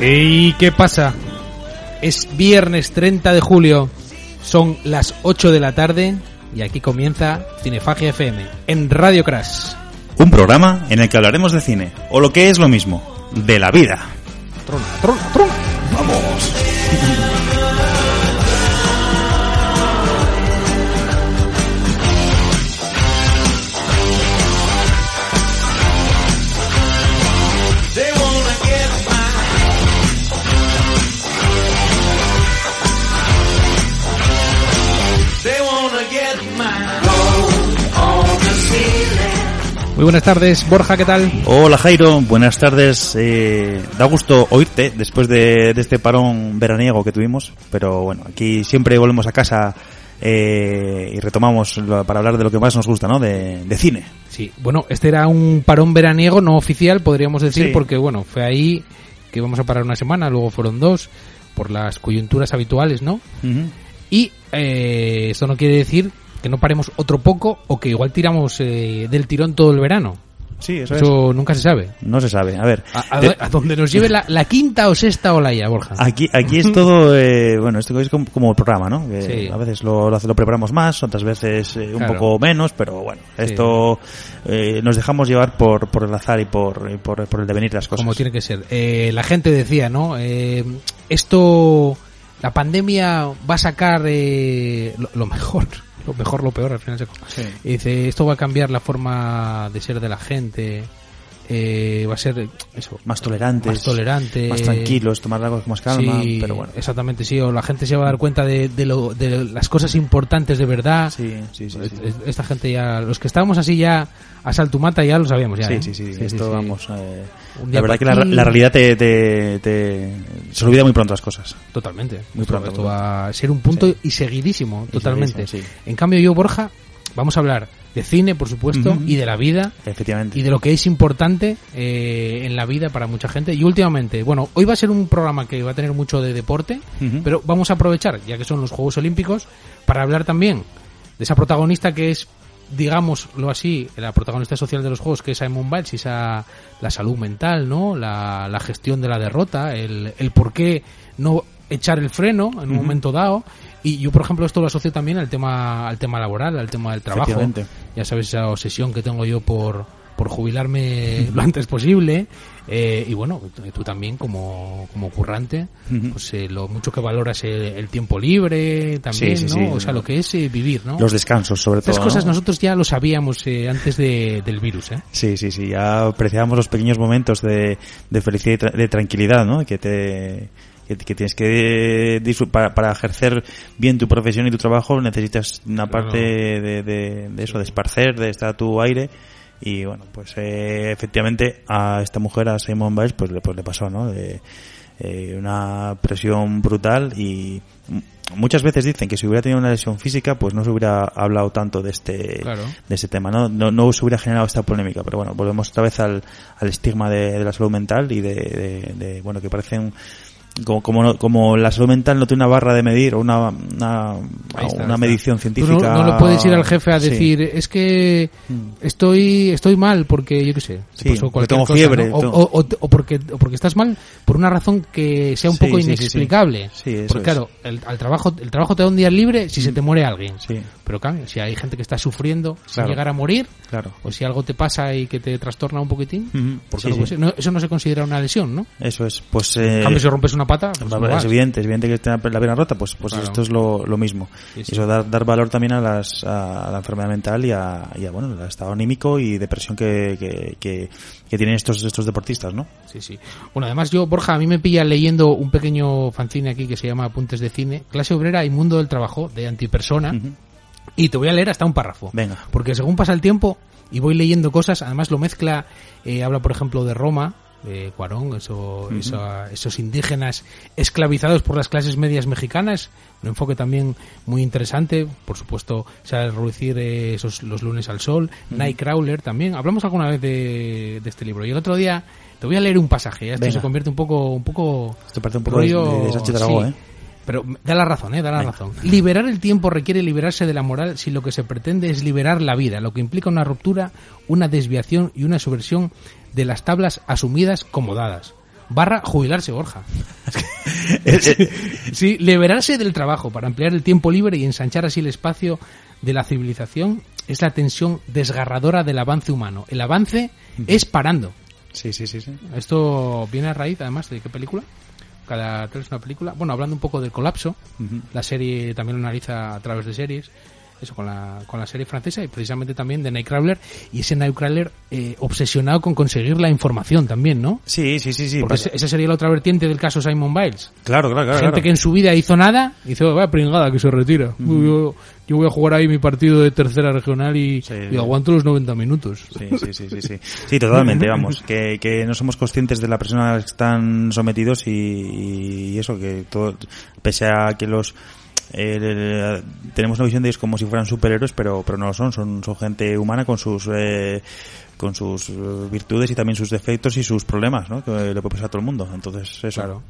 ¿Y qué pasa? Es viernes 30 de julio, son las 8 de la tarde y aquí comienza Cinefagia FM en Radio Crash. Un programa en el que hablaremos de cine, o lo que es lo mismo, de la vida. Trona, trona, trona. ¡Vamos! Muy buenas tardes, Borja, ¿qué tal? Hola Jairo, buenas tardes. Da gusto oírte después de este parón veraniego que tuvimos, pero bueno, aquí siempre volvemos a casa y retomamos para hablar de lo que más nos gusta, ¿no? De cine. Sí, bueno, este era un parón veraniego no oficial, podríamos decir, sí. Porque bueno, fue ahí que íbamos a parar una semana, luego fueron 2, por las coyunturas habituales, ¿no? Uh-huh. Y esto no quiere decir que no paremos otro poco o que igual tiramos del tirón todo el verano. Sí, eso es. Nunca se sabe. No se sabe. A ver. A donde nos lleve la quinta o sexta olaya, Borja. Aquí es todo, bueno, esto es como el programa, ¿no? Que sí. A veces lo preparamos más, otras veces un poco menos, pero bueno, esto nos dejamos llevar por el azar y por el devenir de las cosas. Como tiene que ser. La gente decía, ¿no? Esto, la pandemia va a sacar lo mejor. Lo peor, al final se... Sí. Y dice, esto va a cambiar la forma de ser de la gente, va a ser eso, más tolerante, más tranquilos, tomar algo con más calma, sí, pero bueno. Exactamente, sí, o la gente se va a dar cuenta de las cosas importantes de verdad. Sí. Esta gente ya, los que estábamos así ya a saltumata ya lo sabíamos ya. Sí, esto vamos... la verdad que la realidad se olvida muy pronto las cosas. Totalmente. Muy pronto. Esto va a ser un punto y seguidísimo, totalmente. Sí. En cambio yo, Borja, vamos a hablar de cine, por supuesto, uh-huh. y de la vida. Efectivamente. Y de lo que es importante en la vida para mucha gente. Y últimamente, bueno, hoy va a ser un programa que va a tener mucho de deporte, uh-huh. pero vamos a aprovechar, ya que son los Juegos Olímpicos, para hablar también de esa protagonista que es, digámoslo así, la protagonista social de los Juegos, que es Simone Biles, y la salud mental, ¿no? La gestión de la derrota, el por qué no echar el freno en un uh-huh. momento dado. Y yo, por ejemplo, esto lo asocio también al tema laboral, al tema del trabajo. Ya sabes, esa obsesión que tengo yo por jubilarme lo antes posible. Y bueno, tú también como currante, pues lo mucho que valoras el tiempo libre también, sí, ¿no? Sí. O sea, lo que es vivir, ¿no? Los descansos, sobre todo. Estas cosas ¿no? nosotros ya lo sabíamos antes del virus, ¿eh? Sí, ya apreciábamos los pequeños momentos de felicidad y de tranquilidad, ¿no? Que tienes que disfrutar para ejercer bien tu profesión y tu trabajo. Necesitas una parte de eso, de esparcer, de estar a tu aire. Y bueno, pues efectivamente a esta mujer, a Simone Biles, pues le pasó, ¿no? Una presión brutal, y muchas veces dicen que si hubiera tenido una lesión física, pues no se hubiera hablado tanto de este tema, no se hubiera generado esta polémica. Pero bueno, volvemos otra vez al estigma de la salud mental y de bueno, que parecen como la salud mental no tiene una barra de medir o una medición científica. No le puedes ir al jefe a decir, es que estoy mal porque yo qué sé, porque tengo fiebre, ¿no? o porque estás mal por una razón que sea un poco inexplicable. Sí, porque claro, el trabajo te da un día libre si se te muere alguien. Sí. Pero claro, si hay gente que está sufriendo sin llegar a morir, o si algo te pasa y que te trastorna un poquitín, porque eso no se considera una lesión, ¿no? Eso es, pues en cambio, si rompes una pata, pues es evidente que está la vena rota, pues esto es lo mismo. Sí. Eso dar valor también a la enfermedad mental y bueno, al estado anímico y depresión que tienen estos deportistas, ¿no? Sí. Bueno, además yo, Borja, a mí me pilla leyendo un pequeño fanzine aquí que se llama Apuntes de Cine, Clase Obrera y Mundo del Trabajo, de Antipersona, uh-huh. Y te voy a leer hasta un párrafo. Venga. Porque según pasa el tiempo y voy leyendo cosas, además lo mezcla, habla por ejemplo de Roma, Cuarón, esos indígenas esclavizados por las clases medias mexicanas, un enfoque también muy interesante. Por supuesto, se va a reducir los lunes al sol, Nightcrawler también. Hablamos alguna vez de este libro, y el otro día te voy a leer un pasaje. Esto se convierte un poco esto parte un poco rollo, de Sánchez Dragó, sí. Pero da la razón, da la razón. Liberar el tiempo requiere liberarse de la moral si lo que se pretende es liberar la vida, lo que implica una ruptura, una desviación y una subversión de las tablas asumidas como dadas. / jubilarse, Borja. Sí, liberarse del trabajo para ampliar el tiempo libre y ensanchar así el espacio de la civilización es la tensión desgarradora del avance humano. El avance es parando. Sí. Esto viene a raíz, además, ¿de qué película? Cada tres una película. Bueno, hablando un poco del colapso, la serie también lo analiza a través de series. Eso con la serie francesa y precisamente también de Nightcrawler, y ese Nightcrawler obsesionado con conseguir la información también, ¿no? Sí. Porque esa sería la otra vertiente del caso Simon Biles. Claro. Gente que en su vida hizo nada y dice, vaya pringada que se retira. Yo voy a jugar ahí mi partido de tercera regional y aguanto los 90 minutos. Sí, totalmente, vamos. Que no somos conscientes de la presión a la que están sometidos y eso, que todo, pese a que los tenemos una visión de ellos como si fueran superhéroes, pero no lo son gente humana con sus virtudes y también sus defectos y sus problemas, ¿no? Que le puede pasar a todo el mundo. Entonces, eso. Claro.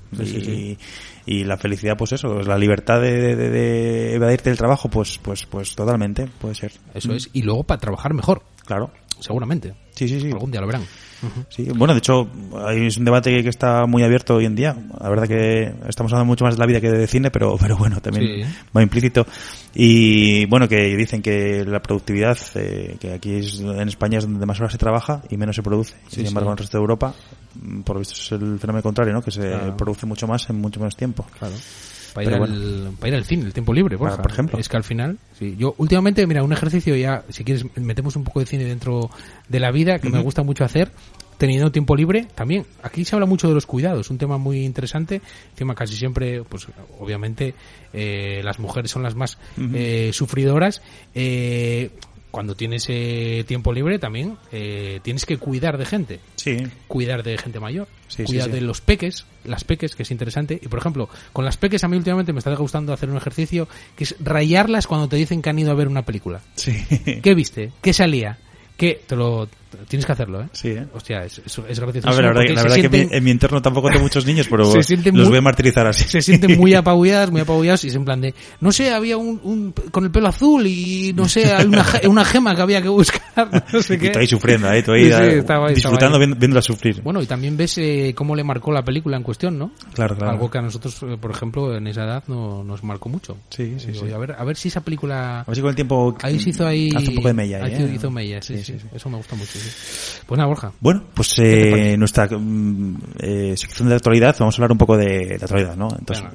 Y la felicidad, pues eso, la libertad de evadirte del trabajo, pues totalmente, puede ser. Eso es. Y luego para trabajar mejor. Claro. Seguramente. Sí. Algún día lo verán. Sí, bueno, de hecho, es un debate que está muy abierto hoy en día. La verdad que estamos hablando mucho más de la vida que de cine, pero bueno, también va implícito. Y bueno, que dicen que la productividad, que aquí en España es donde más horas se trabaja y menos se produce. Sin embargo, en el resto de Europa, por lo visto es el fenómeno contrario, ¿no? Que se produce mucho más en mucho menos tiempo. Claro. Para ir al cine, el tiempo libre, por ejemplo. Es que al final, yo últimamente, mira, un ejercicio ya, si quieres, metemos un poco de cine dentro de la vida, que me gusta mucho hacer, teniendo tiempo libre, también. Aquí se habla mucho de los cuidados, un tema muy interesante. Encima casi siempre, pues obviamente, las mujeres son las más sufridoras. Cuando tienes tiempo libre también tienes que cuidar de gente. Sí. Cuidar de gente mayor. Cuidar de los peques, las peques, que es interesante. Y por ejemplo, con las peques a mí últimamente me está gustando hacer un ejercicio que es rayarlas cuando te dicen que han ido a ver una película. Sí. ¿Qué viste? ¿Qué salía? ¿Qué? Tienes que hacerlo, ¿eh? Sí, Hostia, es gracioso. A ver, la verdad que en mi entorno tampoco tengo muchos niños, pero los voy a martirizar así. Se sienten muy apabullados y es en plan de, no sé, había un con el pelo azul y no sé, hay una gema que había que buscar, no sé qué. Y tú ahí sufriendo, tú ahí disfrutando viéndola sufrir. Bueno, y también ves cómo le marcó la película en cuestión, ¿no? Claro. Algo que a nosotros, por ejemplo, en esa edad no nos marcó mucho. Sí. A ver si esa película... A ver si con el tiempo... Ahí se hizo hace un poco de mella. Hizo mella, sí. Eso me gusta mucho, Pues nada, Borja. Bueno, pues nuestra sección de actualidad, vamos a hablar un poco de la actualidad, ¿no? Entonces,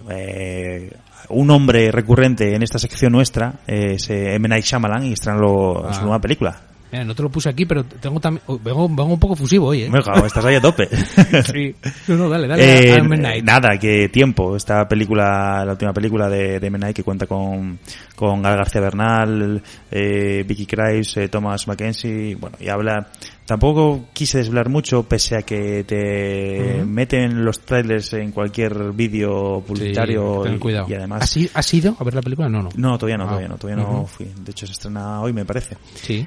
un hombre recurrente en esta sección nuestra es M. Night Shyamalan y estrenó su nueva película. Mira, no te lo puse aquí, pero tengo también vengo un poco fusivo hoy, ¿eh? Venga, estás ahí a tope. Sí. No, dale. M. Night. Nada, que tiempo. Esta película, la última película de M. Night, que cuenta con Gal García Bernal, Vicky Krieps, Thomas Mackenzie, bueno, y habla... Tampoco quise desvelar mucho, pese a que te meten los trailers en cualquier vídeo publicitario. Ten cuidado. Y además... ¿Has ido a ver la película? No. No, todavía no fui. De hecho, se estrena hoy, me parece. Sí.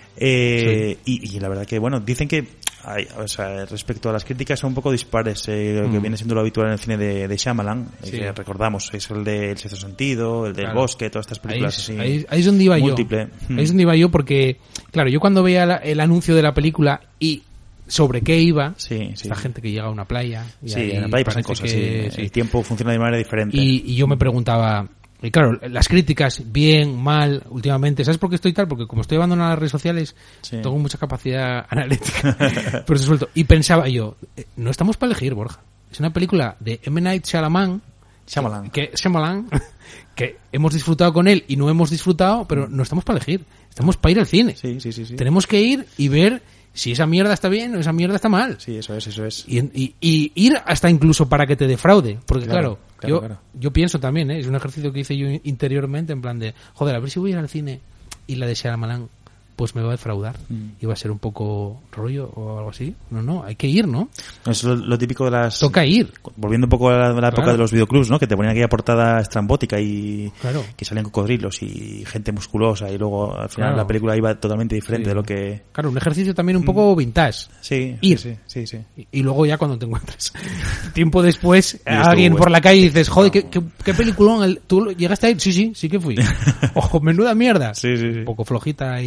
Y la verdad que, bueno, dicen que respecto a las críticas son un poco dispares, lo que viene siendo lo habitual en el cine de Shyamalan, que recordamos, es el del Sexto Sentido, el del Bosque, todas estas películas ahí es donde iba múltiple. Ahí es donde iba yo porque, claro, yo cuando veía el anuncio de la película y sobre qué iba, esta gente que llega a una playa y en la playa pasan cosas, el tiempo funciona de manera diferente. Y yo me preguntaba, y claro, las críticas, bien, mal, últimamente, ¿sabes por qué estoy tal? Porque como estoy abandonando las redes sociales, tengo mucha capacidad analítica, pero se suelto. Y pensaba yo, no estamos para elegir, Borja. Es una película de M. Night Shyamalan, que hemos disfrutado con él y no hemos disfrutado, pero no estamos para elegir. Estamos para ir al cine. Sí. Tenemos que ir y ver si esa mierda está bien o esa mierda está mal. Sí, eso es. Y ir hasta incluso para que te defraude. Porque claro. Yo pienso también, es un ejercicio que hice yo interiormente en plan de, joder, a ver si voy a ir al cine y la de Shyamalan pues me va a defraudar y va a ser un poco rollo o algo así. No, hay que ir, ¿no? Es lo típico de las... Toca ir. Volviendo un poco a la época de los videoclubs, ¿no? Que te ponían aquella portada estrambótica y que salían cocodrilos y gente musculosa y luego al final la película iba totalmente diferente de lo que... Claro, un ejercicio también un poco vintage. Sí. Ir. Sí. Y luego ya cuando te encuentras tiempo después a alguien por la calle y dices, joder, ¿qué peliculón? ¿Tú llegaste a ir? Sí que fui. Ojo, menuda mierda. Sí. Un poco flojita y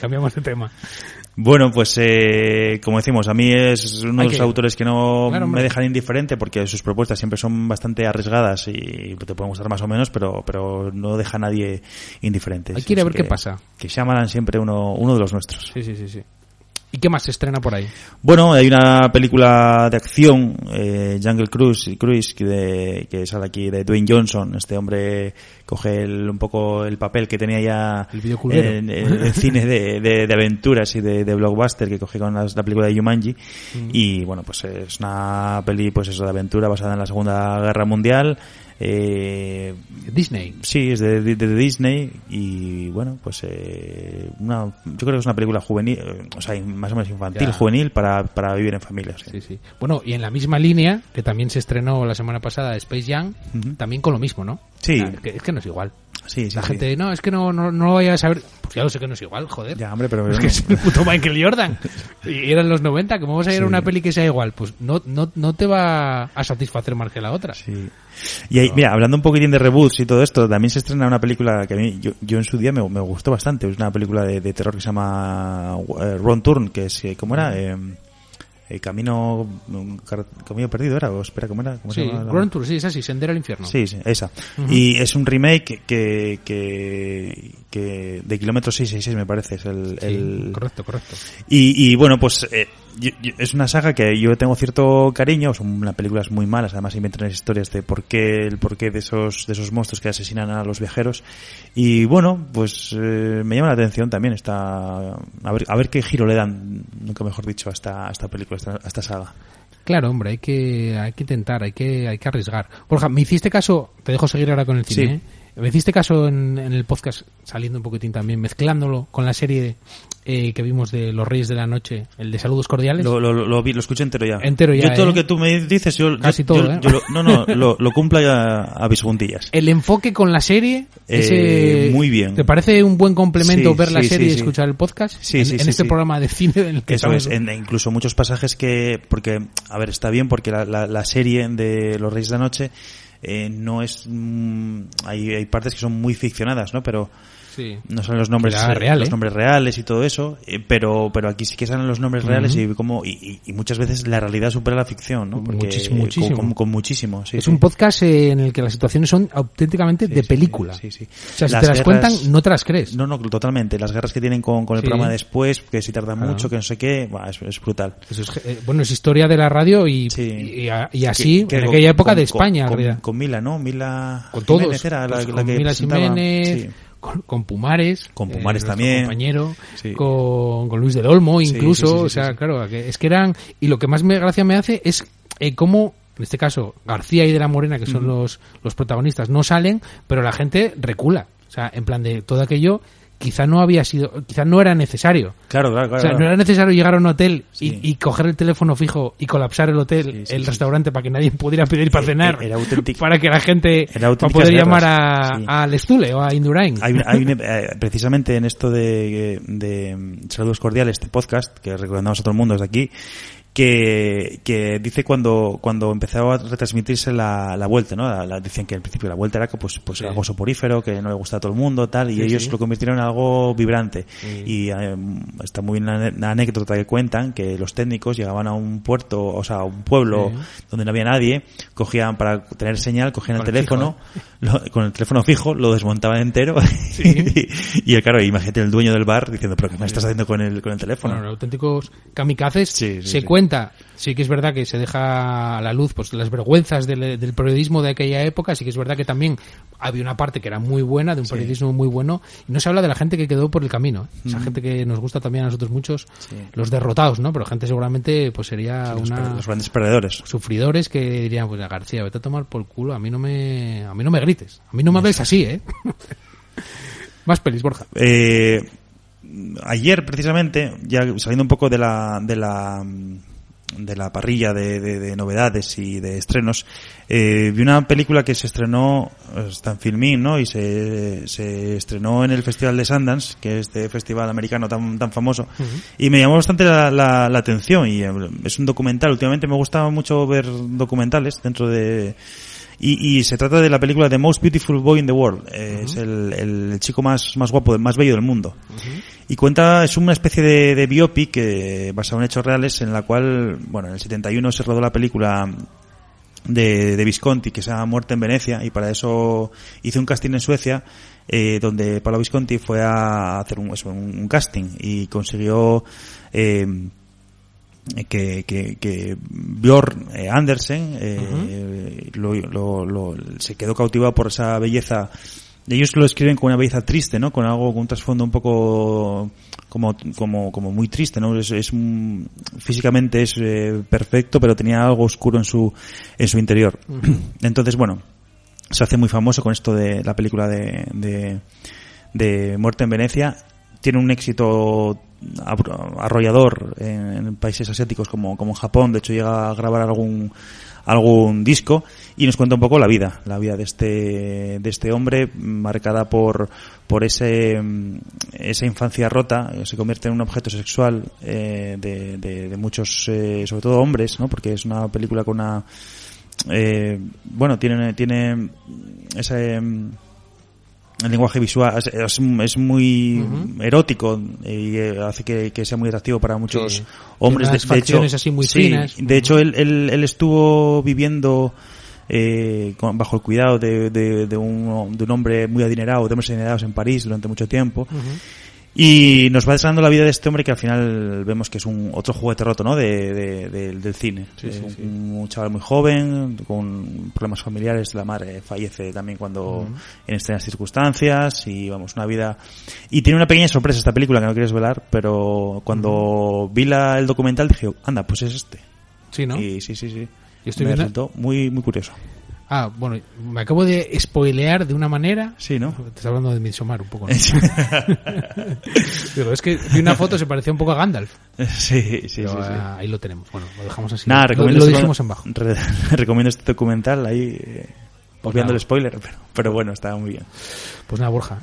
cambiamos de tema. Bueno, pues como decimos, a mí es uno de los autores que no claro, me dejan indiferente porque sus propuestas siempre son bastante arriesgadas y te pueden gustar más o menos, pero no deja a nadie indiferente. Hay que ir a ver qué pasa. Que Shyamalan siempre uno de los nuestros. Sí. ¿Y qué más se estrena por ahí? Bueno, hay una película de acción, Jungle Cruise, que sale aquí de Dwayne Johnson. Este hombre coge un poco el papel que tenía ya en el cine de aventuras y de blockbuster que cogió con la película de Jumanji. Y bueno, pues es una peli pues eso de aventura basada en la Segunda Guerra Mundial. Disney. Sí, es de Disney y bueno, pues yo creo que es una película juvenil, o sea, más o menos infantil, juvenil para vivir en familia. Sí. Bueno, y en la misma línea que también se estrenó la semana pasada Space Jam, también con lo mismo, ¿no? Sí. O sea, es que no es igual. Sí, la gente, no, es que no lo vaya a saber. Pues ya lo sé que no es igual, joder. Ya, hombre, pero es que es el puto Michael Jordan. Y eran los 90, ¿cómo vas a ir a una peli que sea igual? Pues no te va a satisfacer más que la otra. Sí. Y ahí, mira, hablando un poquitín de reboots y todo esto, también se estrena una película que a mí, yo en su día me gustó bastante. Es una película de terror que se llama Wrong Turn, que es, ¿cómo era? Camino perdido era, o espera, ¿cómo era? Sí, Grand Tour, sí, es así, Sendero al infierno. Sí, esa. Y es un remake que de Kilómetro 666 me parece, es el... Correcto. Y bueno, pues es una saga que yo tengo cierto cariño, son unas películas muy malas, además inventan historias de el porqué de esos monstruos que asesinan a los viajeros. Y bueno, pues me llama la atención también a ver qué giro le dan, nunca mejor dicho, a esta película, a esta saga. Claro, hombre, hay que intentar, hay que arriesgar. Borja, me hiciste caso, te dejo seguir ahora con el cine, me hiciste caso en el podcast, saliendo un poquitín también, mezclándolo con la serie que vimos de Los Reyes de la Noche, el de Saludos Cordiales. Lo escuché entero ya. Yo todo lo que tú me dices, casi todo, lo cumplo ya a bisuntillas. El enfoque con la serie, muy bien. ¿Te parece un buen complemento ver la serie y escuchar el podcast? Sí, en este programa de cine en el que eso es, incluso muchos pasajes porque, a ver, está bien porque la serie de Los Reyes de la Noche no es hay partes que son muy ficcionadas, ¿no? Pero no salen los nombres real, los nombres reales y todo eso, pero aquí sí que salen los nombres reales y muchas veces la realidad supera la ficción, ¿no? Porque muchísimo. Con muchísimo. Sí, es un podcast en el que las situaciones son auténticamente de película. Sí. O sea, si te las cuentan, no te las crees. No, totalmente. Las guerras que tienen con el programa después, que si tarda mucho, que no sé qué, es brutal. Eso es historia de la radio y así, en aquella época de España. Con Mila, ¿no? Mila con todos. Jiménez era la con que Mila presentaba. Jiménez, con Pumares. Con Pumares también. Compañero. Con Luis del Olmo, incluso. O sea, claro, es que eran... Y lo que más gracia me hace es cómo, en este caso, García y de la Morena, que son los protagonistas, no salen, pero la gente recula. O sea, en plan de todo aquello... quizá no era necesario. Claro. O sea, no era necesario llegar a un hotel y coger el teléfono fijo y colapsar el hotel, el restaurante, para que nadie pudiera pedir para cenar, para que la gente para poder llamar al Stule o a Indurain. Hay precisamente en esto de Saludos Cordiales, este podcast que recomendamos a todo el mundo desde aquí, que dice cuando empezaba a retransmitirse la vuelta, ¿no? Decían que al principio la vuelta era pues algo soporífero, que no le gustaba a todo el mundo, tal, y ellos lo convirtieron en algo vibrante. Y está muy bien la anécdota que cuentan, que los técnicos llegaban a un puerto, o sea, a un pueblo donde no había nadie, cogían para tener señal, cogían el teléfono, con el teléfono fijo, lo desmontaban entero, y claro, imagínate el dueño del bar diciendo, pero ¿qué me estás haciendo con el teléfono? Bueno, auténticos kamikazes. Se cuenta. Sí que es verdad que se deja a la luz pues las vergüenzas del periodismo de aquella época. Sí que es verdad que también había una parte que era muy buena, de un periodismo muy bueno, y no se habla de la gente que quedó por el camino, esa gente que nos gusta también a nosotros muchos, los derrotados, ¿no? Pero gente seguramente pues sería los grandes perdedores, sufridores, que dirían, pues a García, vete a tomar por culo, a mí no me grites, a mí no me hables así, Más pelis, Borja. Ayer precisamente, ya saliendo un poco de la parrilla de novedades y de estrenos, vi una película que se estrenó, está en Filmin, ¿no? Y se estrenó en el Festival de Sundance, que es este festival americano tan famoso, y me llamó bastante la atención, y es un documental. Últimamente me gusta mucho ver documentales dentro de Y se trata de la película The Most Beautiful Boy in the World. Es el chico más guapo, más bello del mundo. Y es una especie de biopic basado en hechos reales, en la cual, bueno, en el 71 se rodó la película de Visconti, que se llama Muerte en Venecia, y para eso hizo un casting en Suecia, donde Paolo Visconti fue a hacer un casting y consiguió que Björn Andersen se quedó cautivado por esa belleza. Ellos lo escriben con una belleza triste, ¿no? Con un trasfondo un poco como muy triste, ¿no? Físicamente es perfecto, pero tenía algo oscuro en su interior. Entonces, bueno, se hace muy famoso con esto de la película de Muerte en Venecia. Tiene un éxito arrollador en países asiáticos como en Japón. De hecho, llega a grabar algún disco, y nos cuenta un poco la vida de este hombre, marcada por esa infancia rota. Se convierte en un objeto sexual de muchos, sobre todo hombres, ¿no? Porque es una película con una tiene ese el lenguaje visual es muy erótico, y hace que sea muy atractivo para muchos hombres. De hecho, así muy finas. De hecho, él estuvo viviendo bajo el cuidado de un hombre muy adinerado, de hombres adinerados en París durante mucho tiempo. Y nos va desgranando la vida de este hombre, que al final vemos que es otro juguete roto, ¿no? Del cine. Un chaval muy joven, con problemas familiares. La madre fallece también en extrañas circunstancias, y vamos, una vida. Y tiene una pequeña sorpresa esta película que no quieres velar, pero cuando vi el documental dije, anda, pues es este. Sí, ¿no? Y sí. Y estoy me resultó muy, muy curioso. Ah, bueno, me acabo de spoilear de una manera. Sí, ¿no? Te estás hablando de Midsommar un poco, ¿no? Digo, es que vi una foto, se parecía un poco a Gandalf. Sí. Ahí lo tenemos. Bueno, lo dejamos así. Nada, lo dijimos en bajo. Recomiendo este documental ahí, obviando el spoiler, pero bueno, está muy bien. Pues nada, Borja.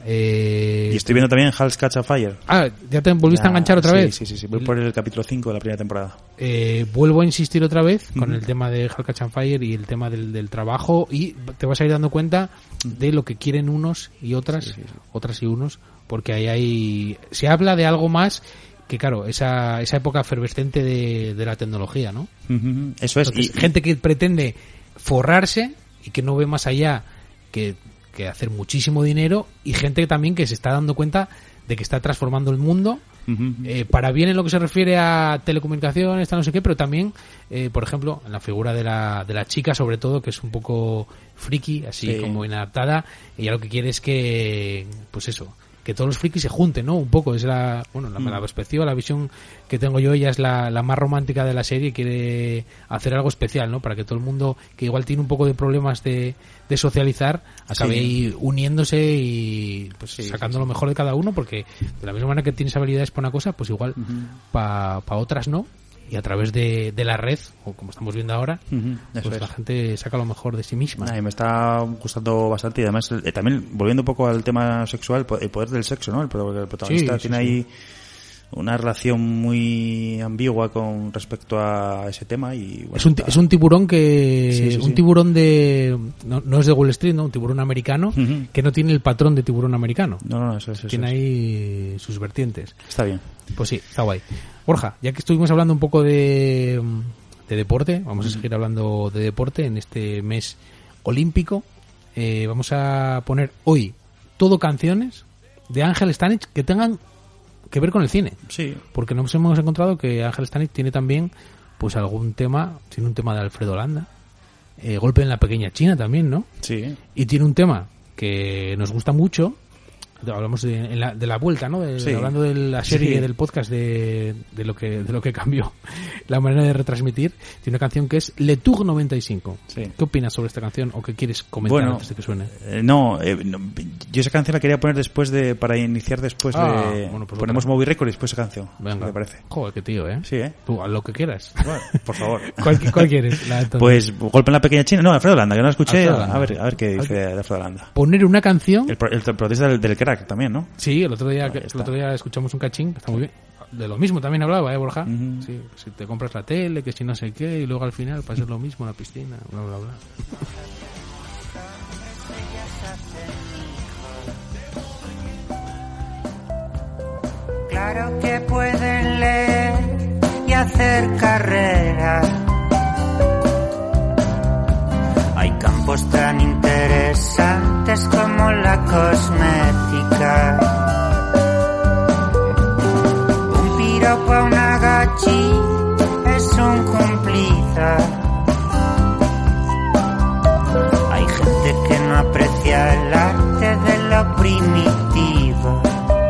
Y estoy viendo también Hell's Catch a Fire. Ah, ¿ya te volviste a enganchar otra vez? Sí. Voy por el capítulo 5 de la primera temporada. Vuelvo a insistir otra vez con el tema de Hell's Catch a Fire y el tema del trabajo, y te vas a ir dando cuenta de lo que quieren unos y otras y unos, porque ahí se habla de algo más que, claro, esa época efervescente de la tecnología, ¿no? Eso es. Entonces, gente que pretende forrarse y que no ve más allá que hacer muchísimo dinero, y gente también que se está dando cuenta de que está transformando el mundo para bien en lo que se refiere a telecomunicaciones, no sé qué, pero también, por ejemplo, en la figura de la chica, sobre todo, que es un poco friki, así como inadaptada, y ya lo que quiere es que, pues eso, que todos los frikis se junten, ¿no? Un poco, es la perspectiva, la visión que tengo yo. Ella es la más romántica de la serie, quiere hacer algo especial, ¿no? Para que todo el mundo, que igual tiene un poco de problemas de socializar, acabe ahí uniéndose y pues sacando lo mejor de cada uno, porque de la misma manera que tienes habilidades para una cosa, pues igual para otras no. Y a través de la red, o como estamos viendo ahora, pues la gente saca lo mejor de sí misma. Y me está gustando bastante, y además también, volviendo un poco al tema sexual, el poder del sexo, ¿no? El protagonista tiene ahí una relación muy ambigua con respecto a ese tema, y bueno, es un tiburón que un tiburón de no es de Wall Street, ¿no? Un tiburón americano que no tiene el patrón de tiburón americano. No, eso tiene ahí sus vertientes. Está bien. Pues sí, está guay. Borja, ya que estuvimos hablando un poco de deporte, vamos a seguir hablando de deporte en este mes olímpico. Vamos a poner hoy todo canciones de Ángel Stanich que tengan que ver con el cine. Sí. Porque nos hemos encontrado que Ángel Stanich tiene también pues algún tema, tiene un tema de Alfredo Landa, Golpe en la Pequeña China también, ¿no? Sí. Y tiene un tema que nos gusta mucho. Hablamos de la vuelta, ¿no? Hablando de la serie del podcast de lo que cambió la manera de retransmitir. Tiene una canción que es Le Tour 95. Sí. ¿Qué opinas sobre esta canción, o qué quieres comentar antes de que suene? Yo esa canción la quería poner para iniciar después pues ponemos Movie Record y después esa canción. Venga. ¿Qué te parece? Joder, qué tío, ¿eh? Sí, ¿eh? Tú, a lo que quieras. Bueno, por favor. ¿Cuál quieres? Pues Golpe en la Pequeña China. No, Alfredo Landa, que no la escuché. A ver qué dice de Alfredo Landa. Poner una canción. El protesta del crack también, ¿no? Sí, el otro día escuchamos un cachín, que está muy bien. De lo mismo también hablaba, Borja. Sí, si te compras la tele, que si no sé qué, y luego al final pasa lo mismo en la piscina, bla, bla, bla. Claro que pueden leer y hacer carrera. Hay campos tan interesantes como la cosmética. Un piropo a una gachi es un cumplido. Hay gente que no aprecia el arte de lo primitivo.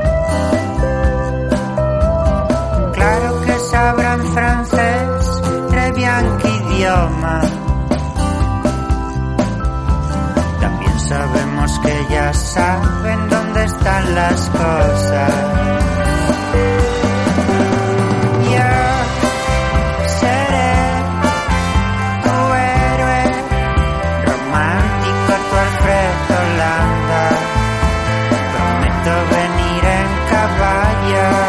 Claro que sabrán francés, très bien que idioma. También sabemos que ya saben dónde están las cosas. Yo seré tu héroe romántico, tu Alfredo Landa. Prometo venir en caballo.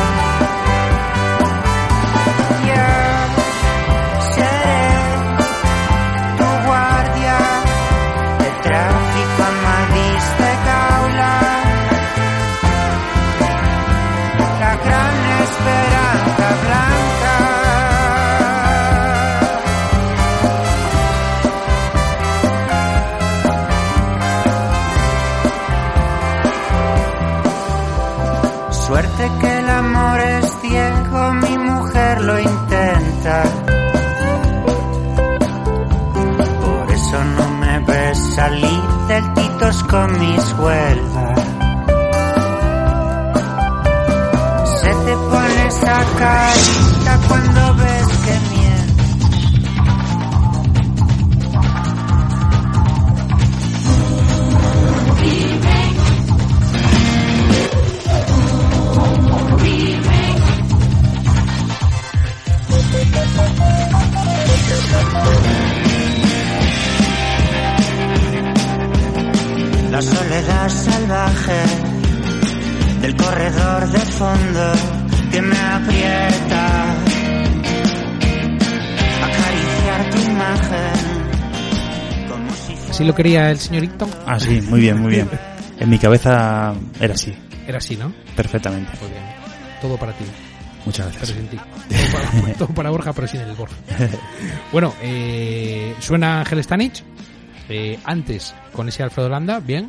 Suerte que el amor es ciego, mi mujer lo intenta. Por eso no me ves salir del Titos con mis Huelva. Se te pone esa carita cuando ves que miento. La soledad salvaje del corredor de fondo que me aprieta, acariciar tu imagen como si fuera... ¿Así lo quería el señorito? Ah, sí, muy bien, muy bien. En mi cabeza era así. Era así, ¿no? Perfectamente. Pues bien. Todo para ti. Muchas Pero gracias. sin ti. Todo para Borja, pero sin el Borja. Bueno, suena Ángel Stanich. Antes, con ese Alfredo Landa, bien.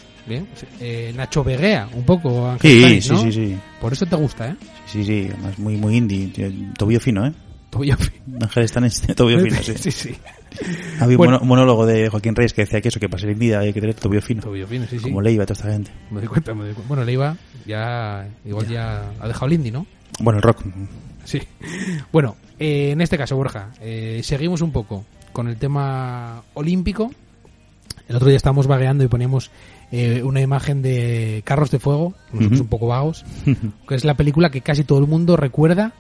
Nacho Veguea, un poco Ángel Sí, Stanich, ¿no? sí. Por eso te gusta, ¿eh? Sí, además muy indie. Tobillo fino, ¿eh? Tobillo fino. Ángel Stanich, tobillo fino, sí. Sí. Había Bueno. un monólogo de Joaquín Reyes que decía que eso, que para ser indie hay que tener tobillo fino. Tobillo fino, sí. Como Leiva, toda esta gente. Me doy cuenta. Bueno, Leiva ya ha dejado el indie, ¿no? Bueno, el rock. Sí. Bueno, en este caso, Borja, seguimos un poco con el tema olímpico. El otro día estábamos vagueando y poníamos una imagen de Carros de Fuego, nosotros un poco vagos, que es la película que casi todo el mundo recuerda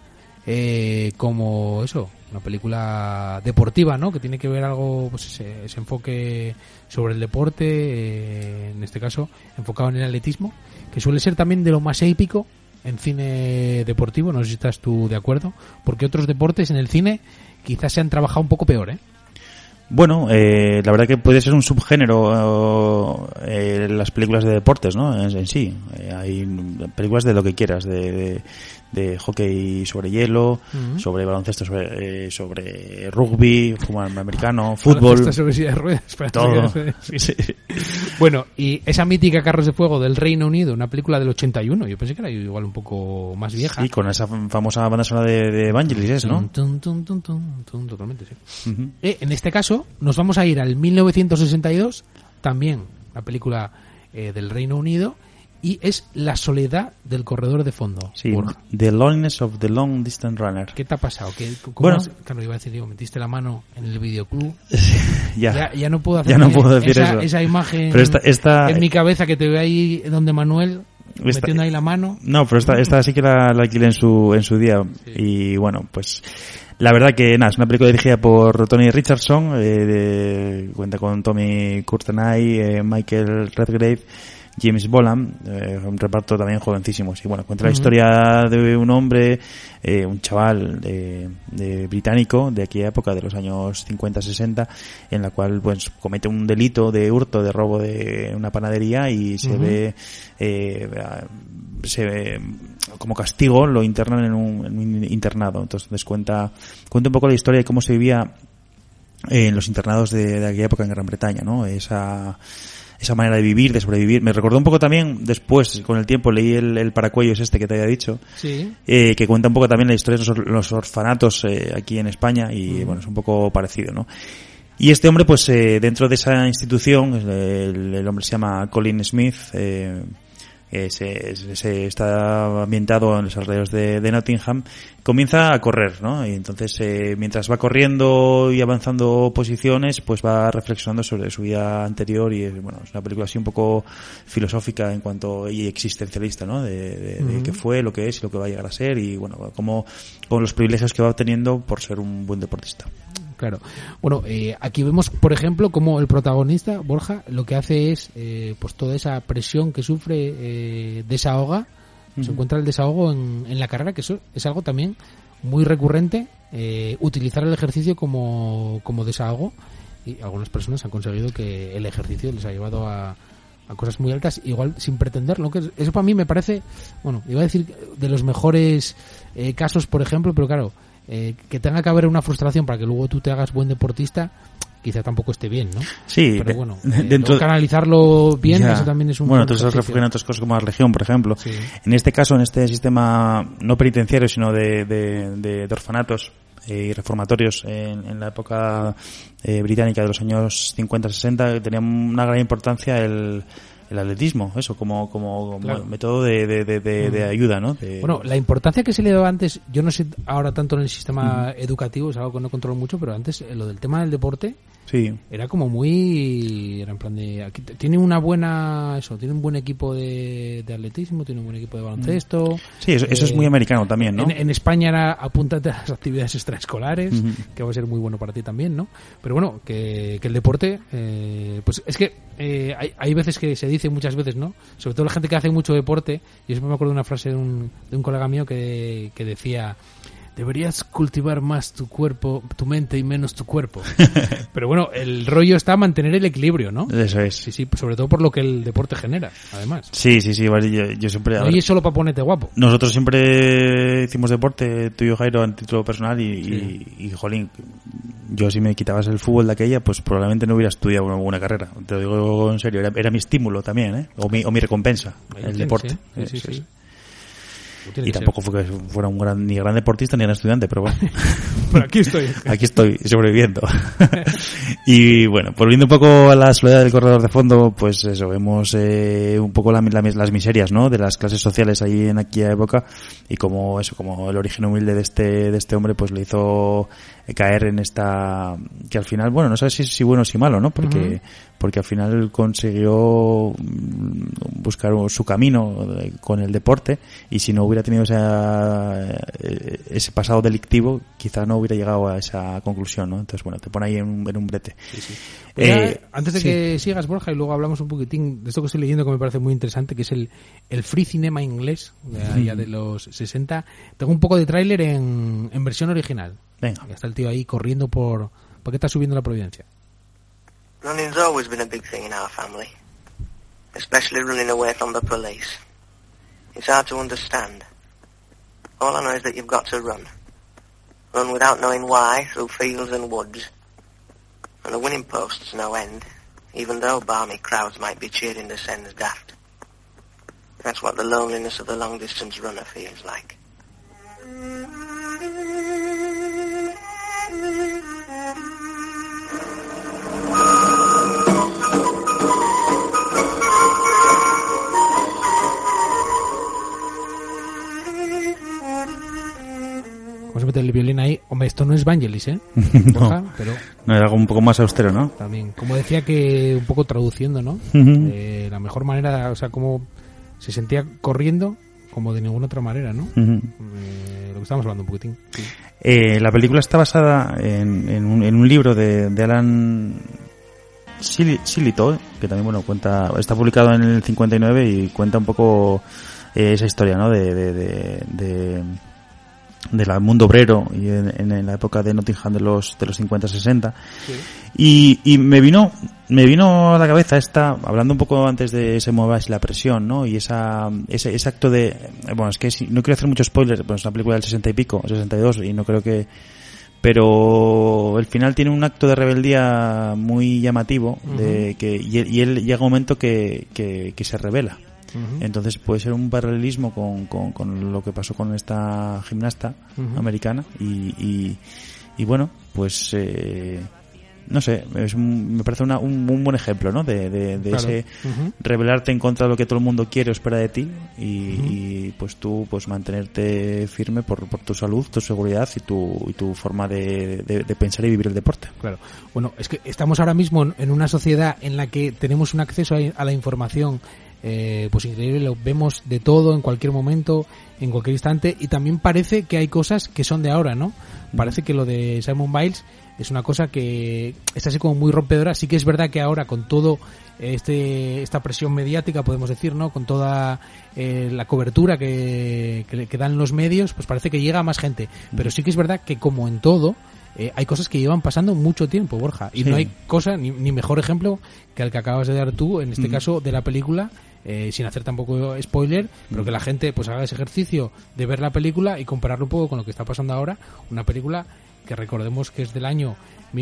como eso, una película deportiva, ¿no? Que tiene que ver algo, pues ese enfoque sobre el deporte, en este caso enfocado en el atletismo, que suele ser también de lo más épico en cine deportivo. No sé si estás tú de acuerdo, porque otros deportes en el cine quizás se han trabajado un poco peor, ¿eh? Bueno, la verdad que puede ser un subgénero las películas de deportes, ¿no? En sí. Hay películas de lo que quieras, de hockey sobre hielo, sobre baloncesto, sobre rugby, fútbol americano, fútbol. Baloncesto sobre silla de ruedas, todo. Sí. Bueno, y esa mítica Carros de Fuego del Reino Unido, una película del 81, yo pensé que era igual un poco más vieja. Sí, con esa famosa banda sonora de Vangelis, ¿no? Totalmente, sí. En este caso, nos vamos a ir al 1962, también la película del Reino Unido, y es La soledad del corredor de fondo. Sí, The Loneliness of the Long Distance Runner. ¿Qué te ha pasado? Bueno, claro, iba a decir, metiste la mano en el videoclub. Ya no puedo hacer ya no puedo decir eso. Esa imagen pero esta en mi cabeza que te ve ahí donde Manuel metiendo ahí la mano. No, pero esta sí que la alquilé en su día. Sí. Y bueno, pues la verdad que nada, es una película dirigida por Tony Richardson, cuenta con Tommy Courtenay, Michael Redgrave, James Bolam, un reparto también jovencísimos. Y bueno, cuenta la historia de un hombre, un chaval de británico de aquella época, de los años 50-60, en la cual pues comete un delito de hurto, de robo de una panadería y se ve como castigo lo internan en un internado. Entonces cuenta un poco la historia de cómo se vivía en los internados de aquella época en Gran Bretaña, ¿no? Esa manera de vivir, de sobrevivir. Me recordó un poco también, después, con el tiempo, leí el Paracuellos que te había dicho, sí. Que cuenta un poco también la historia de los orfanatos aquí en España y, bueno, es un poco parecido, ¿no? Y este hombre, pues, dentro de esa institución, el hombre se llama Colin Smith, se está ambientado en los alrededores de Nottingham, comienza a correr, ¿no? Y entonces, mientras va corriendo y avanzando posiciones, pues va reflexionando sobre su vida anterior y es una película así un poco filosófica en cuanto y existencialista, ¿no? De qué fue, lo que es y lo que va a llegar a ser y, bueno, como con los privilegios que va obteniendo por ser un buen deportista. Claro. Bueno, aquí vemos, por ejemplo, cómo el protagonista, Borja, lo que hace es, pues toda esa presión que sufre, desahoga, se encuentra el desahogo en la carrera, que eso es algo también muy recurrente, utilizar el ejercicio como desahogo, y algunas personas han conseguido que el ejercicio les ha llevado a cosas muy altas, igual sin pretenderlo, que eso para mí me parece, bueno, iba a decir de los mejores casos, por ejemplo, pero claro, que tenga que haber una frustración para que luego tú te hagas buen deportista, quizá tampoco esté bien, ¿no? Sí, pero bueno, canalizarlo bien, eso también es un bueno, entonces refugian en otras cosas como la religión, por ejemplo. Sí. En este caso, en este sistema no penitenciario, sino de orfanatos y reformatorios en la época británica de los años 50-60, tenía una gran importancia el atletismo, eso, como claro, método de ayuda, ¿no? Bueno, la importancia que se le daba antes, yo no sé ahora tanto en el sistema educativo, es algo que no controlo mucho, pero antes lo del tema del deporte sí, era como muy, era en plan de, aquí tiene una buena, tiene un buen equipo de atletismo, tiene un buen equipo de baloncesto. Sí, eso es muy americano también, ¿no? En España era apúntate a las actividades extraescolares, que va a ser muy bueno para ti también, ¿no? Pero bueno, que el deporte, pues es que hay veces que se dice, muchas veces, ¿no? Sobre todo la gente que hace mucho deporte, yo siempre me acuerdo de una frase de un colega mío que decía: deberías cultivar más tu cuerpo, tu mente y menos tu cuerpo. Pero bueno, el rollo está mantener el equilibrio, ¿no? Eso es. Sí, sobre todo por lo que el deporte genera, además. Sí, vale, yo siempre... No, y es solo para ponerte guapo. Nosotros siempre hicimos deporte, tú y yo, Jairo, a título personal y jolín, yo si me quitabas el fútbol de aquella, pues probablemente no hubiera estudiado una buena carrera. Te lo digo en serio, era mi estímulo también, ¿eh? O mi recompensa, el deporte. Sí. Y tampoco fue que fuera un ni gran deportista ni gran estudiante, pero bueno. Pero aquí estoy. Aquí estoy, sobreviviendo. Y bueno, volviendo un poco a la soledad del corredor de fondo, pues eso, vemos un poco las miserias, ¿no? De las clases sociales ahí en aquella época y como el origen humilde de este hombre pues le hizo caer en esta, que al final, bueno, no sabes si bueno o si malo, ¿no? Porque al final consiguió buscar su camino con el deporte y si no hubiera tenido ese pasado delictivo, quizá no hubiera llegado a esa conclusión, ¿no? Entonces, bueno, te pone ahí en un brete. Sí. Pues antes de que sigas, Borja, y luego hablamos un poquitín de esto que estoy leyendo que me parece muy interesante, que es el free cinema inglés, ya de los 60. Tengo un poco de tráiler en versión original. Venga. Ya está el tío ahí corriendo ¿por qué está subiendo la Providencia? Running's always been a big thing in our family, especially running away from the police. It's hard to understand. All I know is that you've got to run. Run without knowing why, through fields and woods. And the winning post's no end, even though balmy crowds might be cheering the Sens daft. That's what the loneliness of the long-distance runner feels like. Vamos a meter el violín ahí. Hombre, esto no es Vangelis, ¿eh? No, pero no, era algo un poco más austero, ¿no? También, como decía, que un poco traduciendo, ¿no? La mejor manera, o sea, como se sentía corriendo como de ninguna otra manera, ¿no? Lo que estamos hablando un poquitín. Sí. La película está basada en un libro de Alan Silly Toy, que también, bueno, está publicado en el 59 y cuenta un poco esa historia, ¿no? Del mundo obrero y en la época de Nottingham de los 50-60. Sí. Y me vino a la cabeza hablando un poco antes de ese Movies y la presión, ¿no? Y ese acto de, bueno, es que no quiero hacer muchos spoilers, pues es una película del 60 y pico, 62, y no creo que, pero el final tiene un acto de rebeldía muy llamativo, y él llega un momento que se revela. Entonces puede ser un paralelismo con lo que pasó con esta gimnasta americana y bueno, pues no sé, me parece un buen ejemplo, ¿no? De claro. Ese rebelarte en contra de lo que todo el mundo quiere o espera de ti y pues tú pues mantenerte firme por tu salud, tu seguridad y tu forma de pensar y vivir el deporte. Claro. Bueno, es que estamos ahora mismo en una sociedad en la que tenemos un acceso a la información pues increíble, lo vemos de todo en cualquier momento, en cualquier instante, y también parece que hay cosas que son de ahora, ¿no? Parece que lo de Simone Biles es una cosa que está así como muy rompedora. Sí que es verdad que ahora con todo esta presión mediática, podemos decir, ¿no? Con toda la cobertura que dan los medios, pues parece que llega a más gente. Pero sí que es verdad que como en todo, hay cosas que llevan pasando mucho tiempo, Borja, y sí. No hay cosa ni mejor ejemplo que el que acabas de dar tú, en este caso de la película, sin hacer tampoco spoiler, pero que la gente pues haga ese ejercicio de ver la película y compararlo un poco con lo que está pasando ahora, una película que recordemos que es del año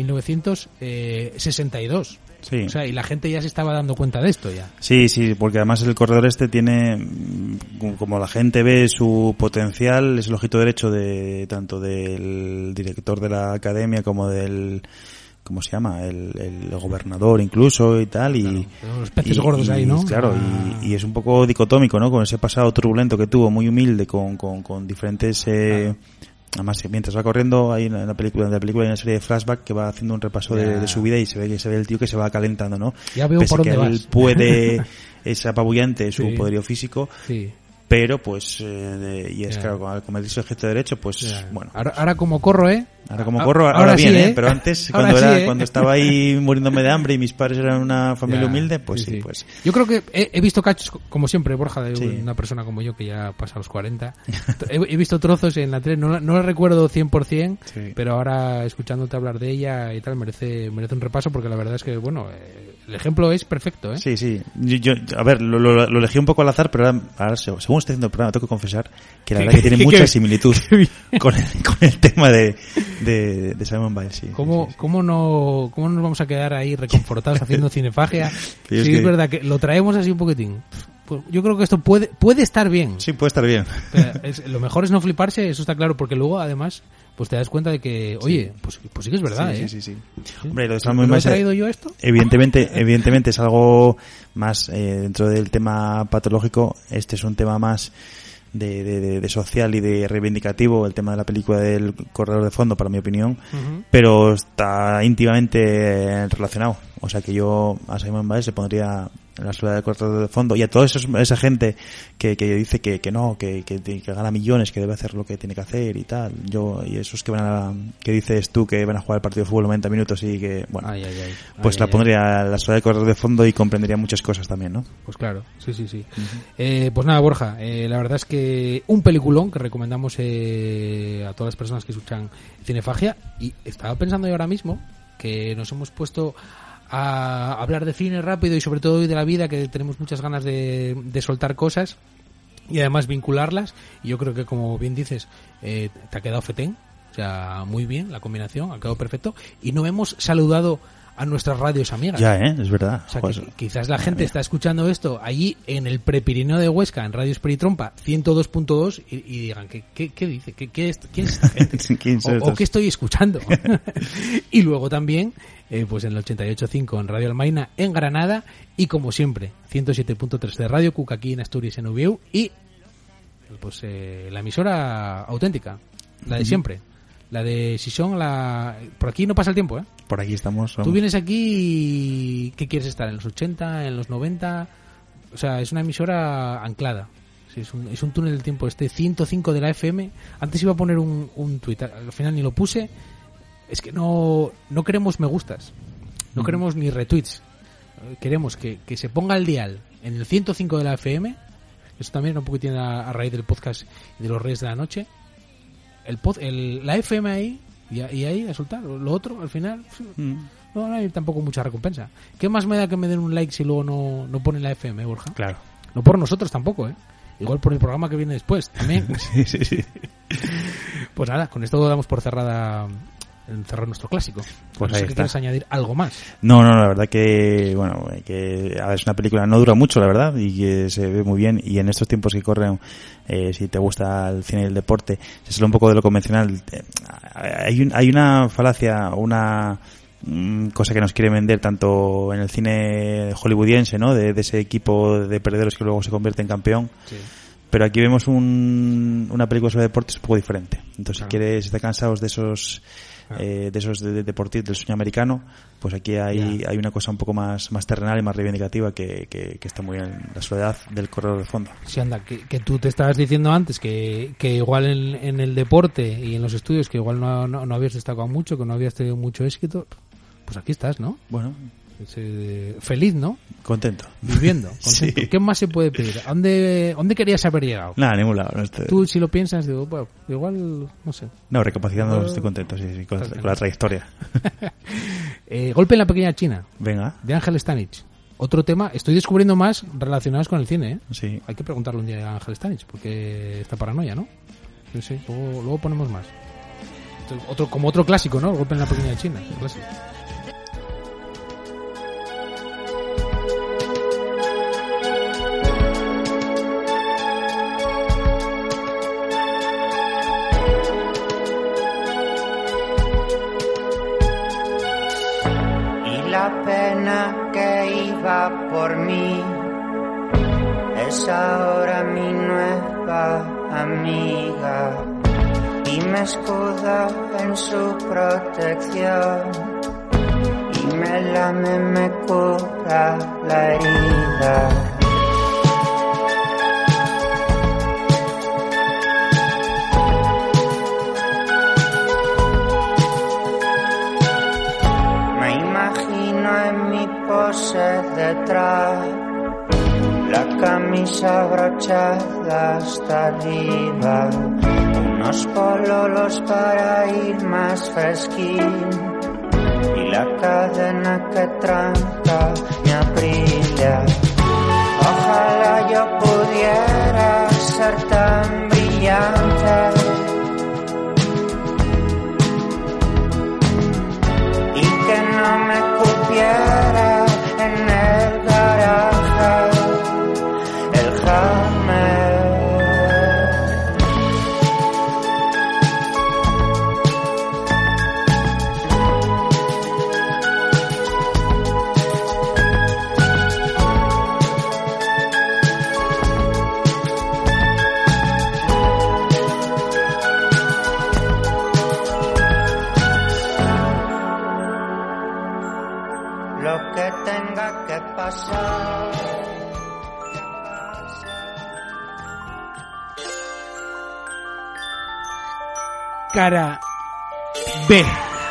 1962. Sí. O sea, y la gente ya se estaba dando cuenta de esto ya. Sí, porque además el corredor tiene, como la gente ve su potencial, es el ojito derecho de tanto del director de la academia como del, ¿cómo se llama? El gobernador incluso y tal. Y claro, los peces gordos ahí, ¿no? Claro, y es un poco dicotómico, ¿no? Con ese pasado turbulento que tuvo, muy humilde, con diferentes... Además, mientras va corriendo, hay en la película hay una serie de flashback que va haciendo un repaso de su vida y se ve el tío que se va calentando, ¿no? Ya veo pese por dónde que él puede, es apabullante su poderío físico, pero pues, y es claro, como dice el gesto derecho, pues, bueno. Ahora como corro, Ahora como corro, ahora bien, sí, pero antes, ahora cuando estaba ahí muriéndome de hambre y mis padres eran una familia humilde, pues sí, pues. Yo creo que he visto cachos, como siempre, Borja, de una persona como yo que ya pasa los 40. He visto trozos en la tele, no la recuerdo 100%, pero ahora escuchándote hablar de ella y tal, merece un repaso, porque la verdad es que, bueno, el ejemplo es perfecto, ¿eh? Sí. Yo a ver, lo elegí un poco al azar, pero ahora según estoy haciendo el programa, tengo que confesar que la verdad que tiene mucha similitud con el tema de Simone Biles, sí. ¿Cómo nos vamos a quedar ahí reconfortados haciendo cinefagia? Sí, es verdad que lo traemos así un poquitín. Pues yo creo que esto puede estar bien. Sí, puede estar bien. Pero lo mejor es no fliparse, eso está claro, porque luego además pues te das cuenta de que, oye, pues sí que es verdad, Sí. Hombre, lo de Simone Biles, ¿he traído yo esto? Evidentemente es algo más dentro del tema patológico. Este es un tema más de social y de reivindicativo, el tema de la película del corredor de fondo, para mi opinión, pero está íntimamente relacionado. O sea que yo a Simone Biles le pondría en la soledad del corredor de fondo, y a toda esa gente que dice que gana millones, que debe hacer lo que tiene que hacer y tal, y esos que dices tú que van a jugar el partido de fútbol 90 minutos y que, bueno, pues la pondría en la soledad del corredor de fondo y comprendería muchas cosas también, ¿no? Pues claro, sí. Pues nada, Borja, la verdad es que un peliculón que recomendamos a todas las personas que escuchan Cinefagia, y estaba pensando yo ahora mismo que nos hemos puesto a hablar de cine rápido y sobre todo hoy de la vida, que tenemos muchas ganas de soltar cosas y además vincularlas, y yo creo que, como bien dices, te ha quedado fetén, o sea, muy bien la combinación, ha quedado perfecto, y no hemos saludado a nuestras radios amigas. Ya, es verdad. O sea, que quizás la gente está escuchando esto allí en el Prepirineo de Huesca, en Radio Esperitrompa 102.2, y digan, ¿qué dice? ¿Quién es esta gente? ¿O qué estoy escuchando? Y luego también, pues en el 88.5 en Radio Almaina en Granada, y como siempre, 107.3 de Radio Cuca aquí en Asturias, en Ubiu, y pues la emisora auténtica, la de siempre. La de Sison, por aquí no pasa el tiempo, ¿eh? Por aquí estamos. Tú vienes aquí y ¿qué quieres estar? ¿En los 80? ¿En los 90? O sea, es una emisora anclada. Sí, es un túnel del tiempo. 105 de la FM. Antes iba a poner un tuit, al final ni lo puse. Es que no queremos me gustas. No queremos ni retweets. queremos que se ponga el dial en el 105 de la FM. Eso también un poquitín a raíz del podcast y de los Reyes de la Noche. La FM ahí y ahí a soltar. Lo otro, al final, no hay tampoco mucha recompensa. ¿Qué más me da que me den un like si luego no ponen la FM, Borja? Claro. No por nosotros tampoco, ¿eh? Igual por el programa que viene después también. Sí. Pues nada, con esto damos por cerrar nuestro clásico. Pues no sé ahí si está. quieres añadir algo más. No, la verdad que, bueno, a ver, es una película, no dura mucho, la verdad, y que se ve muy bien, y en estos tiempos que corren, si te gusta el cine y el deporte, se sale un poco de lo convencional. Hay una falacia, una cosa que nos quiere vender tanto en el cine hollywoodiense, ¿no? De ese equipo de perdedores que luego se convierte en campeón. Sí. Pero aquí vemos una película sobre deportes un poco diferente. Entonces, claro, si están cansados de esos deportistas del sueño americano, pues aquí hay una cosa un poco más terrenal y más reivindicativa que está muy bien, la soledad del corredor de fondo. Sí, anda, que tú te estabas diciendo antes que igual en el deporte y en los estudios que igual no habías destacado mucho, que no habías tenido mucho éxito, pues aquí estás, ¿no? Bueno, feliz, ¿no? Contento. Viviendo, contento. Sí. ¿Qué más se puede pedir? ¿A dónde querías haber llegado? Nada, a ningún lado. Tú, si lo piensas, digo, bueno, igual, no sé. No, recapacitando, estoy contento, sí, con la trayectoria. Golpe en la pequeña China. Venga. De Ángel Stanich. Otro tema, estoy descubriendo más relacionados con el cine, ¿eh? Sí. Hay que preguntarle un día a Ángel Stanich, porque está paranoia, ¿no? Sí, luego ponemos más. Como otro clásico, ¿no? Golpe en la pequeña China. Clásico. La pena que iba por mí es ahora mi nueva amiga y me escuda en su protección y me lame, me cura la herida. Detrás, la camisa abrochada hasta arriba, unos pololos para ir más fresquín y la cadena que tranca mi aprilia. Ojalá yo pudiera ser tan brillante y que no me cupiera en el garaje, el Hammer. Lo que tenga que pasar. Cara B.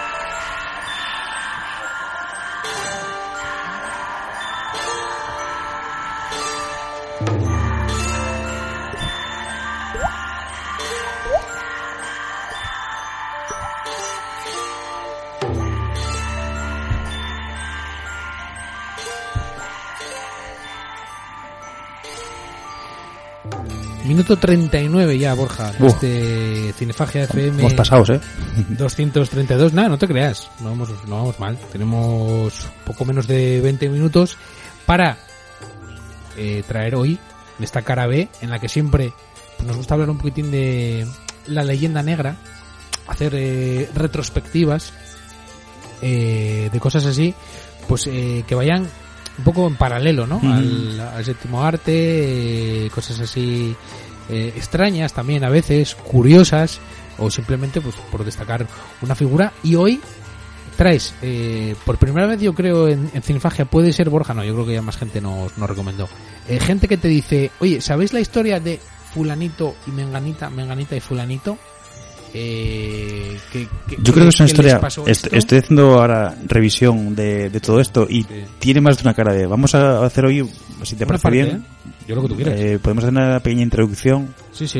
Minuto 39 ya, Borja, de Cinefagia FM. Hemos pasado, 232, nada, no te creas, no vamos mal. Tenemos poco menos de 20 minutos para traer hoy esta cara B, en la que siempre nos gusta hablar un poquitín de la leyenda negra, hacer retrospectivas de cosas así, pues que vayan un poco en paralelo, ¿no? Al séptimo arte, cosas así extrañas también a veces, curiosas, o simplemente pues por destacar una figura. Y hoy traes, por primera vez yo creo en Cinefagia, puede ser Borja, no, yo creo que ya más gente nos recomendó, gente que te dice, oye, ¿sabéis la historia de fulanito y menganita y fulanito? Yo creo que es una les historia. pasó esto. Estoy haciendo ahora revisión de todo esto y tiene más de una cara de. Vamos a hacer hoy, si te Una parece parte, bien. Yo lo que tú quieras. Podemos hacer una pequeña introducción Sí.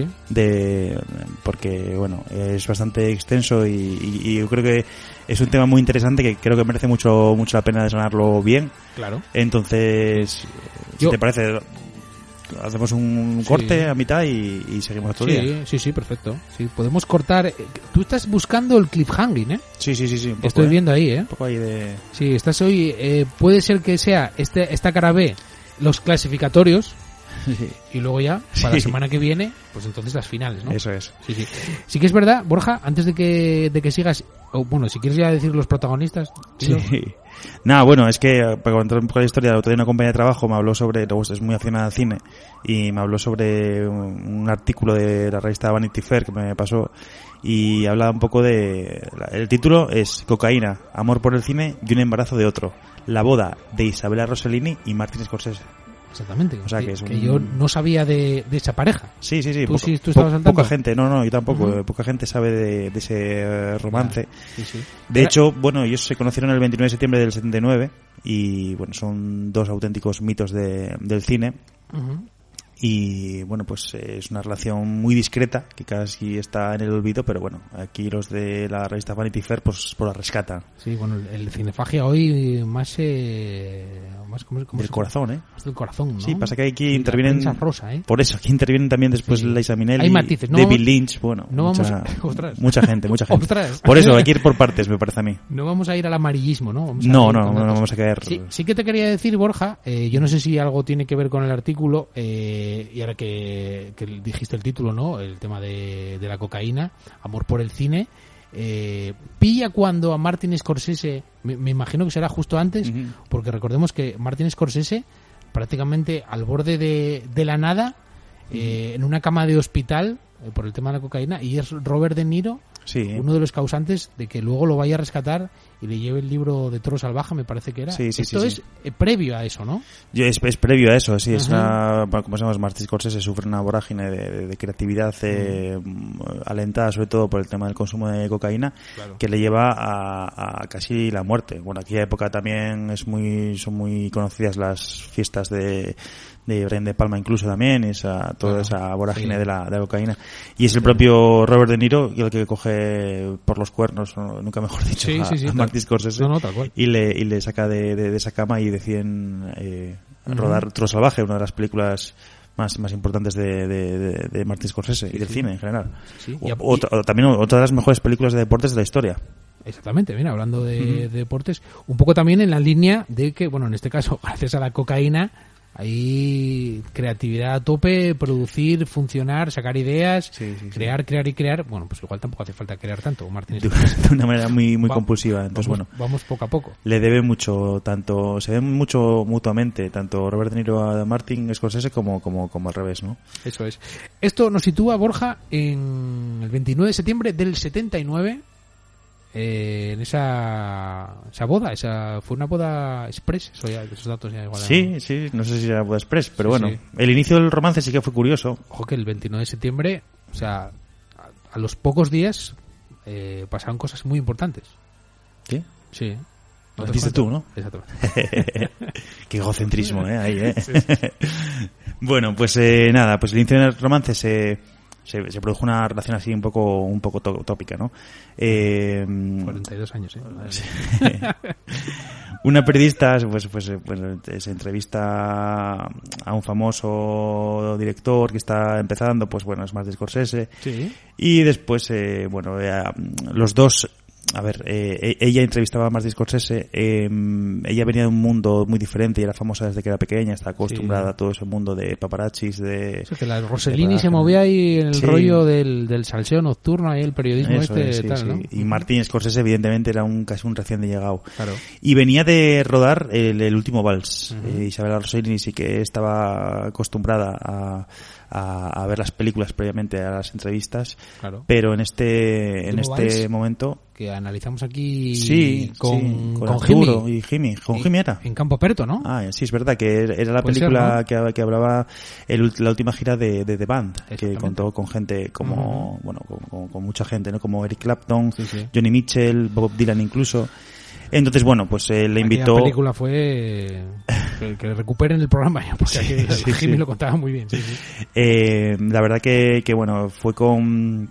porque bueno, es bastante extenso y yo creo que es un tema muy interesante que creo que merece mucho la pena desgranarlo bien. Claro. Entonces, si te parece, hacemos un corte a mitad y seguimos otro día. Sí, perfecto. Sí, podemos cortar. Tú estás buscando el cliffhanging, ¿eh? Sí. Un poco, Estoy viendo ahí, ¿eh? Un poco ahí de. Sí, estás hoy. Puede ser que sea esta cara B, los clasificatorios. Y luego ya, para la semana que viene, pues entonces las finales, ¿no? Eso es. Sí. Sí que es verdad, Borja, antes de que sigas, o bueno, si quieres ya decir los protagonistas. Dilo. Sí. Nada, bueno, es que para contar un poco la historia, otro día una compañía de trabajo me habló sobre, luego es muy aficionada al cine, y me habló sobre un artículo de la revista Vanity Fair que me pasó, y hablaba un poco de... El título es Cocaína, amor por el cine y un embarazo de otro. La boda de Isabella Rossellini y Martin Scorsese. Exactamente. O sea, que es que yo no sabía de esa pareja. Sí. ¿Tú estabas al tanto? Poca gente, no, yo tampoco. Uh-huh. Poca gente sabe de ese romance. Sí. De hecho, bueno, ellos se conocieron el 29 de septiembre del 79 y, bueno, son dos auténticos mitos del cine. Uh-huh. Y, bueno, pues es una relación muy discreta que casi está en el olvido, pero bueno, aquí los de la revista Vanity Fair pues la rescatan. Sí, bueno, el cinefagia hoy más ¿cómo del corazón, ¿eh? Más del corazón, ¿no? Sí, pasa que aquí intervienen... rosa, ¿eh? Por eso, aquí intervienen también después Liza Minnelli, hay matices, ¿no? David Lynch, bueno, no mucha gente. Ostras. Por eso, hay que ir por partes, me parece a mí. No vamos a ir al amarillismo, ¿no? No vamos a caer. Sí que te quería decir, Borja, yo no sé si algo tiene que ver con el artículo, y ahora que dijiste el título, ¿no? El tema de la cocaína, amor por el cine. Pilla cuando a Martin Scorsese, me imagino que será justo antes, Uh-huh. porque recordemos que Martin Scorsese prácticamente al borde de la nada, en una cama de hospital por el tema de la cocaína, y es Robert De Niro uno de los causantes de que luego lo vaya a rescatar y le lleve el libro de Toro Salvaje, me parece que era. Esto es previo a eso, ¿no? Es previo a eso, sí. Uh-huh. Es una, como sabemos, Martin Scorsese sufre una vorágine de creatividad alentada sobre todo por el tema del consumo de cocaína, claro, que le lleva a casi la muerte. Bueno, aquella época también son muy conocidas las fiestas de Brian De Palma, incluso también, toda esa vorágine de la cocaína. Y es el propio Robert De Niro el que coge por los cuernos, nunca mejor dicho, a Martin Scorsese, tal cual, y le saca de esa cama y deciden rodar Toro Salvaje, una de las películas más importantes de Martin Scorsese y del cine en general. También otra de las mejores películas de deportes de la historia. Exactamente, mira, hablando de deportes, un poco también en la línea de que, bueno, en este caso, gracias a la cocaína, hay creatividad a tope, producir, funcionar, sacar ideas, crear. Bueno, pues igual tampoco hace falta crear tanto, Martín. De una manera muy compulsiva. Entonces, vamos poco a poco. Le debe mucho, se ven mucho mutuamente, tanto Robert De Niro a Martin Scorsese como al revés, ¿no? Eso es. Esto nos sitúa, Borja, en el 29 de septiembre del 79. En esa boda, fue una boda express, esos datos ya igual. Sí, no sé si era boda express, pero bueno, el inicio del romance sí que fue curioso. Ojo que el 29 de septiembre, o sea, a los pocos días pasaron cosas muy importantes. ¿Sí? Sí. Lo dijiste tú, ¿no? Exactamente. Qué egocentrismo, ahí, Sí. Bueno, pues nada, pues el inicio del romance se produjo una relación así un poco tópica, ¿no? 42 años, Sí. Una periodista se entrevista a un famoso director que está empezando, pues bueno, es Martin Scorsese. Sí. Y después, los dos... A ver, ella entrevistaba a Martin Scorsese, ella venía de un mundo muy diferente y era famosa desde que era pequeña, está acostumbrada a todo ese mundo de paparazzis, que la Rossellini se movía ahí en el rollo del salseo nocturno, ahí el periodismo ¿no? Y Martin Scorsese evidentemente era casi un recién llegado. Claro. Y venía de rodar el último vals. Uh-huh. Isabella Rossellini sí que estaba acostumbrada a ver las películas previamente a las entrevistas, Claro. pero en este momento Que analizamos aquí sí, con Arturo Jimmy. y Jimmy. Con Jimmy era. En Campo Aperto, ¿no? Ah, sí, es verdad que era la Puede película ser, ¿no? que hablaba la última gira de The Band, que Exactamente. contó con gente como, bueno, con mucha gente, ¿no? Como Eric Clapton, Sí, sí. Johnny Mitchell, Bob Dylan incluso. Entonces, bueno, pues le invitó. La película fue que recuperen el programa ya, porque aquí sí, Jimmy sí. lo contaba muy bien. Sí, sí. La verdad que bueno, fueron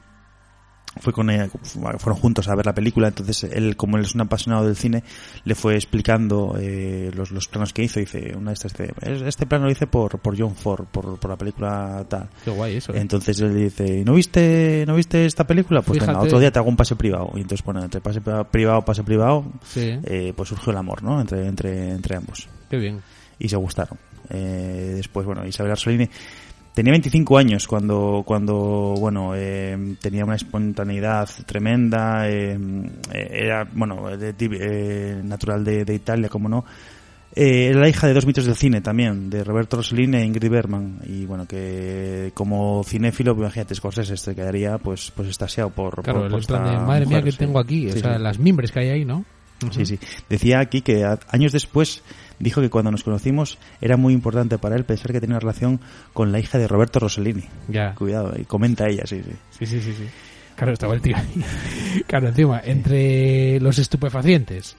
juntos a ver la película. Entonces él, como él es un apasionado del cine, le fue explicando los planos que hizo. Dice, una de estas, este plano lo hice por John Ford, por la película tal. Qué guay eso. Entonces él dice, ¿no viste esta película? Pues venga, Fíjate. otro día te hago un pase privado. Y entonces, bueno, entre pase privado, Sí. pues surgió el amor, ¿no? Entre ambos. Qué bien. Y se gustaron. Después, bueno, Isabel Arsolini tenía 25 años cuando bueno, tenía una espontaneidad tremenda, era, bueno, natural de Italia, como no. Era la hija de 2 mitos del cine también, de Roberto Rossellini e Ingrid Bergman. Y bueno, que como cinéfilo, pues, imagínate, Scorsese se quedaría pues extasiado por Claro, por el plan de esta madre mía mujer, que sí. tengo aquí, Sí, o sea, sí. las mimbres que hay ahí, ¿no? Sí, sí. Decía aquí que años después dijo que cuando nos conocimos era muy importante para él pensar que tenía una relación con la hija de Roberto Rossellini. Ya. Cuidado, y comenta ella, sí, sí. Sí. Claro, estaba el tío ahí. Claro, encima, entre los estupefacientes,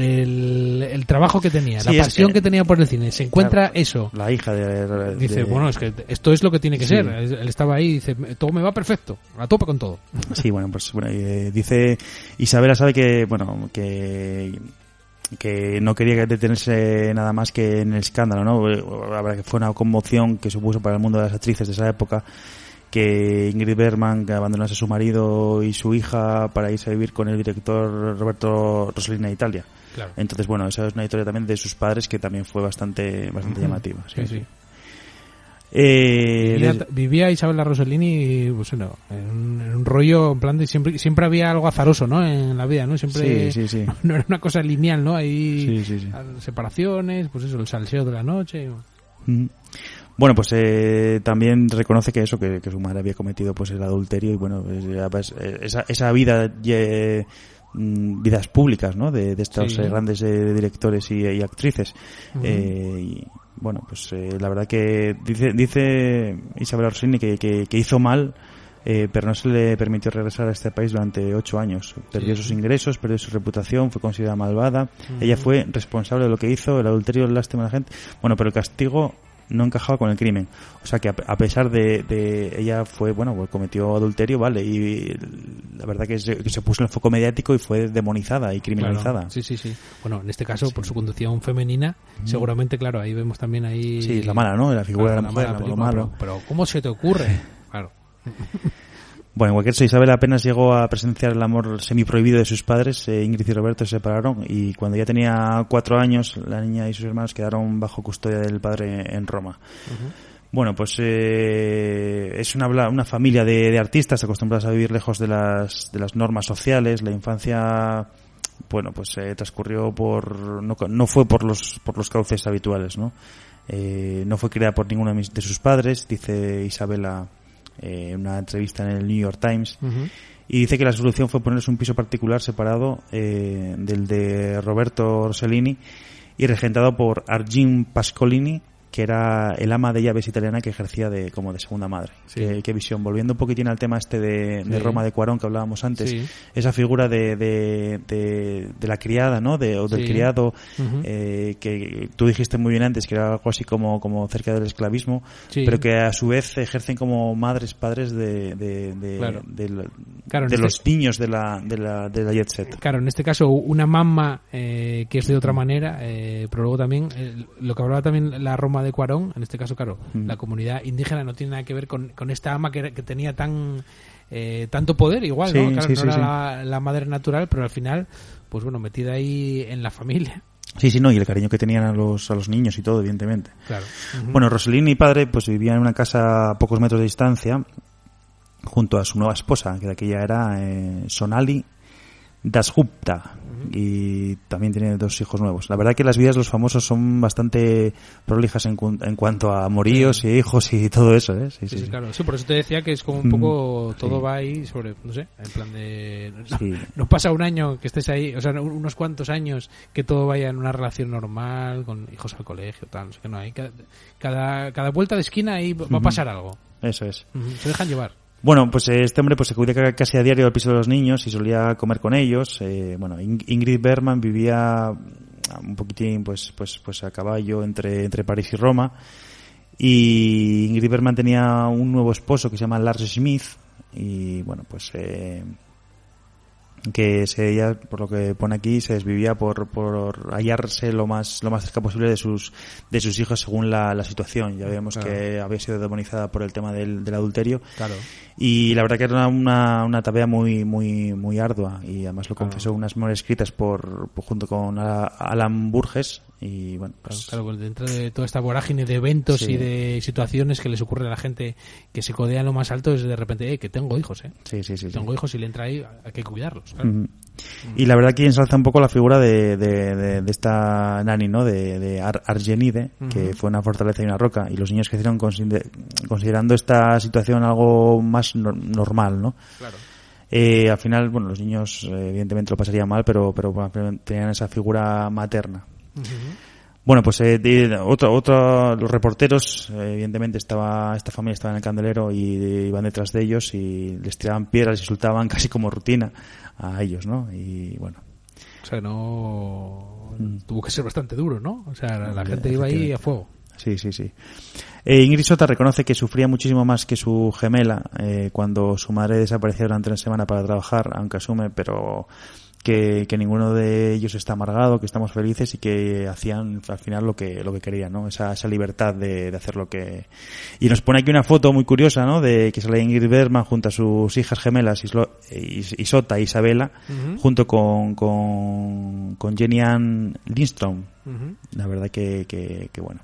el trabajo que tenía, Sí, la es pasión que- que tenía por el cine, se encuentra Claro, eso. La hija de... Dice, bueno, es que esto es lo que tiene que Sí. ser. Él estaba ahí y dice, todo me va perfecto, a tope con todo. Sí, bueno, pues bueno, dice Isabela sabe que, bueno, que no quería detenerse nada más que en el escándalo, ¿no? La verdad que fue una conmoción que supuso para el mundo de las actrices de esa época que Ingrid Bergman que abandonase a su marido y su hija para irse a vivir con el director Roberto Rossellini a Italia. Claro. Entonces, bueno, esa es una historia también de sus padres que también fue bastante llamativa. Sí. Des- Vivía Isabella Rossellini, pues bueno, en un rollo, en plan de siempre había algo azaroso, ¿no? En la vida, ¿no? Siempre Sí. no era una cosa lineal, ¿no? Ahí Sí. separaciones, pues eso, el salseo de la noche. Mm. Bueno, pues también reconoce que eso, que su madre había cometido pues el adulterio y bueno, pues, esa vida, vidas públicas, ¿no? De estos Sí. grandes directores y actrices. Ujú. Y bueno, pues la verdad que dice Isabel Rossellini que hizo mal, pero no se le permitió regresar a este país durante 8 años. Perdió sus ingresos, perdió su reputación, fue considerada malvada. Ella fue responsable de lo que hizo, el adulterio, el lástima de la gente. Bueno, pero el castigo no encajaba con el crimen. O sea que a pesar de ella fue, bueno, pues cometió adulterio, vale, y la verdad que se puso en el foco mediático y fue demonizada y criminalizada. Claro. Sí. Bueno, en este caso, por su condición femenina, seguramente, claro, ahí vemos también ahí... Sí, la mala, ¿no? La figura de la mujer, mala lo película, malo. pero ¿cómo se te ocurre? Claro. Bueno, en cualquier caso, Isabel apenas llegó a presenciar el amor semiprohibido de sus padres. Ingrid y Roberto se separaron y cuando ya tenía 4 años, la niña y sus hermanos quedaron bajo custodia del padre en Roma. Bueno, pues es una familia de artistas acostumbrados a vivir lejos de las normas sociales. La infancia, bueno, pues transcurrió no fue por los cauces habituales, ¿no? No fue criada por ninguno de sus padres, dice Isabela en una entrevista en el New York Times. Y dice que la solución fue ponerse un piso particular separado del de Roberto Rossellini y regentado por Argine Pascolini, que era el ama de llaves italiana que ejercía como de segunda madre. Sí. Qué visión. Volviendo un poquitín al tema de Sí. Roma de Cuarón que hablábamos antes, Sí. esa figura de la criada, ¿no? O del Sí. criado, Ujú. que tú dijiste muy bien antes que era algo así como cerca del esclavismo, Sí. pero que a su vez ejercen como madres, padres Claro. Claro, de en los niños de la jet set. Claro, en este caso una mamá que es de otra manera, pero luego también lo que hablaba también la Roma de Cuarón, en este caso, claro, la comunidad indígena no tiene nada que ver con esta ama que tenía tanto poder, igual, Sí, ¿no? Claro, sí, no sí, era la madre natural, pero al final, pues bueno, metida ahí en la familia. Sí, no, y el cariño que tenían a los niños y todo, evidentemente. Claro. Bueno, Rossellini y padre pues vivían en una casa a pocos metros de distancia junto a su nueva esposa, que de aquella era Sonali Dasgupta. Y también tiene 2 hijos nuevos. La verdad que las vidas de los famosos son bastante prolijas en cuanto a amoríos y hijos y todo eso, ¿eh? Sí, claro. Sí, por eso te decía que es como un poco todo va ahí sobre, no sé, en plan de... No pasa un año que estés ahí, o sea, unos cuantos años que todo vaya en una relación normal, con hijos al colegio, tal, no sé qué, no hay. Cada vuelta de esquina ahí va a pasar algo. Eso es. Se dejan llevar. Bueno, pues este hombre pues se acudía casi a diario al piso de los niños y solía comer con ellos. Bueno, Ingrid Bergman vivía un poquitín pues a caballo entre París y Roma. Y Ingrid Bergman tenía un nuevo esposo que se llama Lars Smith. Y bueno, pues que ella, por lo que pone aquí, se desvivía por hallarse lo más cerca posible de sus hijos según la situación. Ya vemos que había sido demonizada por el tema del adulterio. Claro. Y la verdad que era una tarea muy ardua, y además lo confesó unas memorias escritas junto con Alan Burgess. Y bueno, pues claro, dentro de toda esta vorágine de eventos y de situaciones que les ocurre a la gente que se codea en lo más alto, es de repente, que tengo hijos, Sí. Tengo hijos, y le entra ahí, hay que cuidarlos. Claro. Y la verdad que ensalza un poco la figura de esta nani, ¿no? De Argenide, que fue una fortaleza y una roca, y los niños crecieron considerando esta situación algo más normal, ¿no? Claro. Al final, bueno, los niños evidentemente lo pasarían mal, pero tenían esa figura materna. Bueno, pues los reporteros, evidentemente esta familia estaba en el candelero y iban detrás de ellos y les tiraban piedras, insultaban casi como rutina a ellos, ¿no? Y bueno. O sea, tuvo que ser bastante duro, ¿no? O sea, la gente iba ahí a fuego. Sí. Ingrid Sota reconoce que sufría muchísimo más que su gemela cuando su madre desapareció durante una semana para trabajar, aunque asume, pero que ninguno de ellos está amargado, que estamos felices y que hacían al final lo que querían, ¿no? Esa libertad de hacer lo que... Y nos pone aquí una foto muy curiosa, ¿no? De que sale Ingrid Bergman junto a sus hijas gemelas Isota e Isabela, junto con Jenny Ann Lindstrom. La verdad que bueno.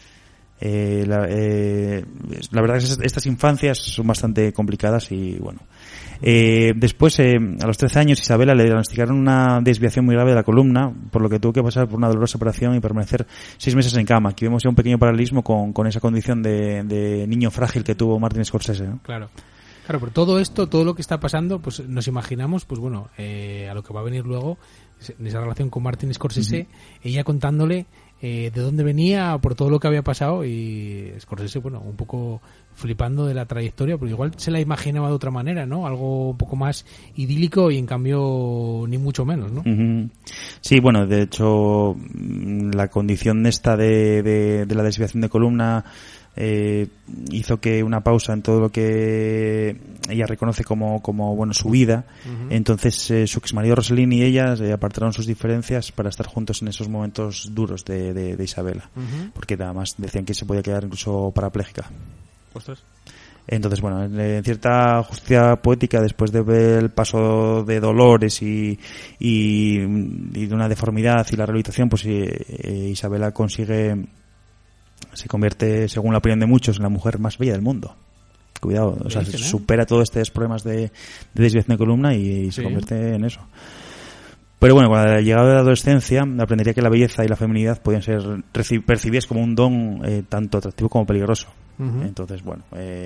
La verdad es que estas infancias son bastante complicadas y bueno. Después, a los 13 años, Isabela le diagnosticaron una desviación muy grave de la columna, por lo que tuvo que pasar por una dolorosa operación y permanecer 6 meses en cama. Aquí vemos ya un pequeño paralelismo con esa condición de niño frágil que tuvo Martin Scorsese, ¿no? Claro, pero todo esto, todo lo que está pasando, pues nos imaginamos, pues bueno, a lo que va a venir luego, en esa relación con Martin Scorsese, ella contándole de dónde venía, por todo lo que había pasado, y Scorsese, bueno, un poco flipando de la trayectoria, porque igual se la imaginaba de otra manera, ¿no? Algo un poco más idílico y en cambio ni mucho menos, ¿no? Sí, bueno, de hecho la condición esta de la desviación de columna hizo que una pausa en todo lo que ella reconoce como bueno, su vida. Entonces su exmarido Rossellini y ella apartaron sus diferencias para estar juntos en esos momentos duros de Isabela, porque además decían que se podía quedar incluso parapléjica. Ostras. Entonces, bueno, en cierta justicia poética, después de ver el paso de dolores y de una deformidad y la rehabilitación, pues Isabela se convierte, según la opinión de muchos, en la mujer más bella del mundo. Cuidado, o sea, supera todos estos problemas de desviación de columna y se convierte en eso. Pero bueno, cuando llegado a la adolescencia, aprendería que la belleza y la feminidad podían ser percibidas como un don tanto atractivo como peligroso. Entonces, bueno,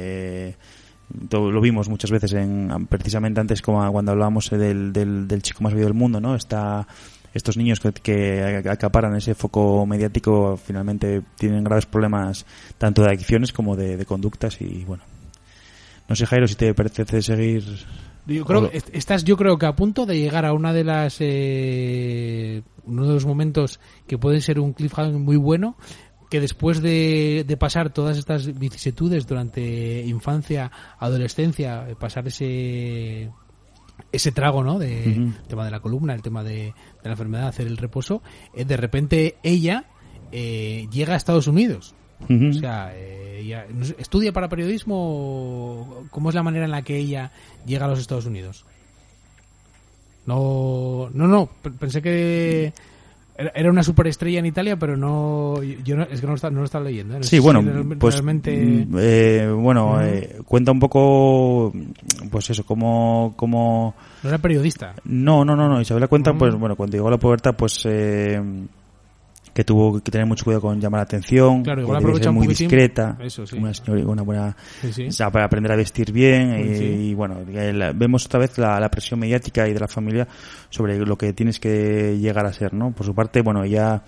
lo vimos muchas veces precisamente antes, como cuando hablábamos del chico más bello del mundo, ¿no? Estos niños que acaparan ese foco mediático finalmente tienen graves problemas tanto de adicciones como de conductas y bueno. No sé, Jairo, si te parece seguir... Yo creo que estás a punto de llegar a una de las uno de los momentos que puede ser un cliffhanger muy bueno, que después de pasar todas estas vicisitudes durante infancia, adolescencia, pasar ese trago, ¿no? El tema de la columna, el tema de la enfermedad, hacer el reposo, de repente ella llega a Estados Unidos. O sea, ella estudia para periodismo. ¿Cómo es la manera en la que ella llega a los Estados Unidos? No, pensé que era una superestrella en Italia, pero no, yo no, es que no lo estaba leyendo. No sí, sé bueno, si pues realmente... cuenta un poco, pues eso, como No era periodista. No, Isabela cuenta, pues bueno, cuando llegó a la pubertad, pues que tuvo que tener mucho cuidado con llamar la atención, claro, igual que debía ser muy discreta, eso, sí. una buena, Sí. O sea, para aprender a vestir bien, Sí. y bueno, vemos otra vez la presión mediática y de la familia sobre lo que tienes que llegar a ser, ¿no? Por su parte, bueno, ella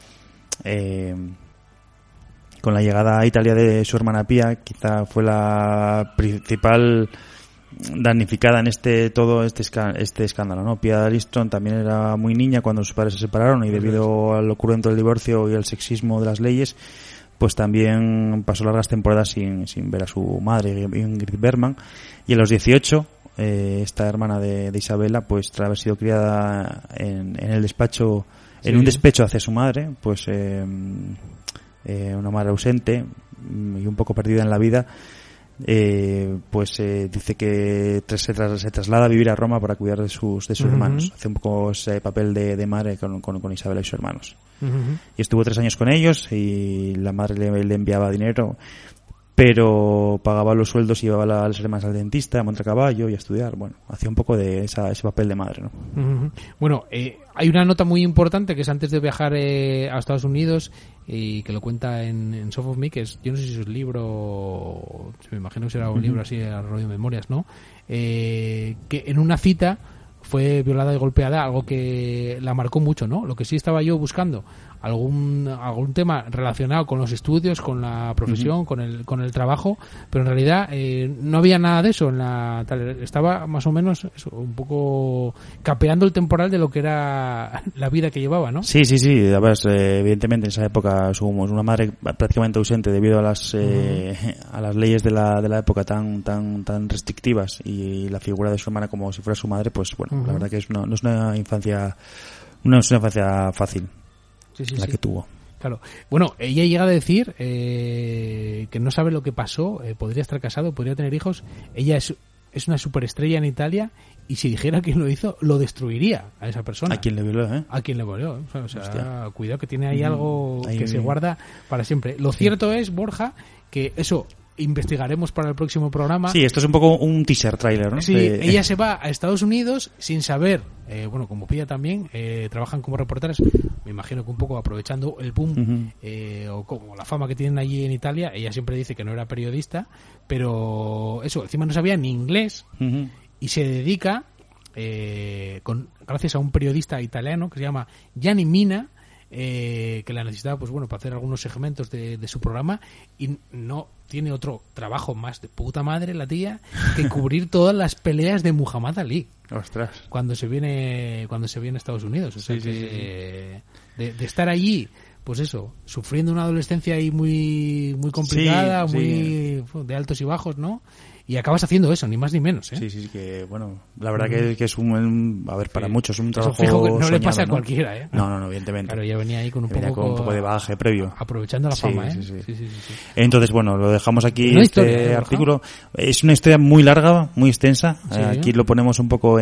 con la llegada a Italia de su hermana Pia, quizá fue la principal damnificada en este escándalo, ¿no? Pia Littron también era muy niña cuando sus padres se separaron, y debido al cruento del divorcio y al sexismo de las leyes, pues también pasó largas temporadas sin ver a su madre, Ingrid Bergman, y a los 18 esta hermana de Isabela, pues tras haber sido criada en el despacho, en un despecho hacia su madre, pues una madre ausente y un poco perdida en la vida, dice que se traslada a vivir a Roma para cuidar de sus hermanos. Hace un poco ese papel de madre con Isabela y sus hermanos. Y estuvo 3 años con ellos, y la madre le enviaba dinero, pero pagaba los sueldos y llevaba a las hermanas al dentista, a montar caballo y a estudiar. Bueno, hacía un poco de ese papel de madre, ¿no? Bueno, hay una nota muy importante que es antes de viajar a Estados Unidos, y que lo cuenta en Soft of Me, que es, yo no sé si es un libro, me imagino que será un libro así a rollo de memorias, ¿no? Que en una cita fue violada y golpeada, algo que la marcó mucho, ¿no? Lo que sí estaba yo buscando, algún tema relacionado con los estudios, con la profesión, con el trabajo, pero en realidad no había nada de eso estaba más o menos eso, un poco capeando el temporal de lo que era la vida que llevaba, ¿no? Sí, además, evidentemente en esa época somos una madre prácticamente ausente debido a las leyes de la época tan restrictivas, y la figura de su hermana como si fuera su madre, pues bueno, la verdad que no es una infancia fácil. Sí, que tuvo. Claro. Bueno, ella llega a decir que no sabe lo que pasó, podría estar casado, podría tener hijos. Ella es una superestrella en Italia, y si dijera quién lo hizo, lo destruiría a esa persona. A quien le violó, ¿eh? A quien le violó, ¿eh? O sea, cuidado, que tiene ahí algo que se guarda para siempre. Lo cierto es, Borja, que eso investigaremos para el próximo programa. Sí, esto es un poco un teaser trailer, ¿no? Sí, ella se va a Estados Unidos sin saber, como Pia también, trabajan como reporteras, me imagino que un poco aprovechando el boom o como la fama que tienen allí en Italia. Ella siempre dice que no era periodista, pero eso, encima no sabía ni inglés, y se dedica, gracias a un periodista italiano que se llama Gianni Mina, que la necesitaba, pues bueno, para hacer algunos segmentos de su programa, y no tiene otro trabajo más de puta madre la tía que cubrir todas las peleas de Muhammad Ali. Ostras. Cuando se viene a Estados Unidos, o sea, de estar allí, pues eso, sufriendo una adolescencia ahí muy complicada, muy de altos y bajos, ¿no? Y acabas haciendo eso, ni más ni menos, ¿eh? Sí, que bueno, la verdad que es para muchos un trabajo fijo que no soñado, le pasa a ¿no? cualquiera, ¿eh? No, evidentemente. Claro, ya venía ahí con un poco de bagaje previo. Aprovechando la fama, ¿eh? Sí. Entonces, bueno, lo dejamos aquí, una este historia, artículo. Es una historia muy larga, muy extensa. Sí. Aquí lo ponemos un poco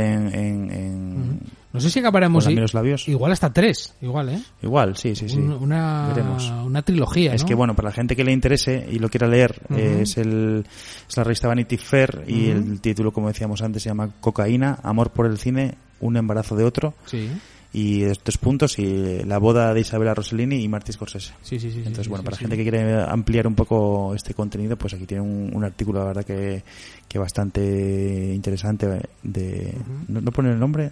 en no sé si acabaremos los labios. Igual hasta 3, igual, ¿eh? Igual, sí. Veremos. Una trilogía, Es ¿no? que bueno, para la gente que le interese y lo quiera leer, es la revista Vanity Fair, y el título, como decíamos antes, se llama Cocaína, amor por el cine, un embarazo de otro. Sí. Y estos puntos, y la boda de Isabella Rossellini y Martin Scorsese. Sí. Entonces, bueno, para la gente que quiere ampliar un poco este contenido, pues aquí tiene un artículo, la verdad que bastante interesante. ¿No pone el nombre?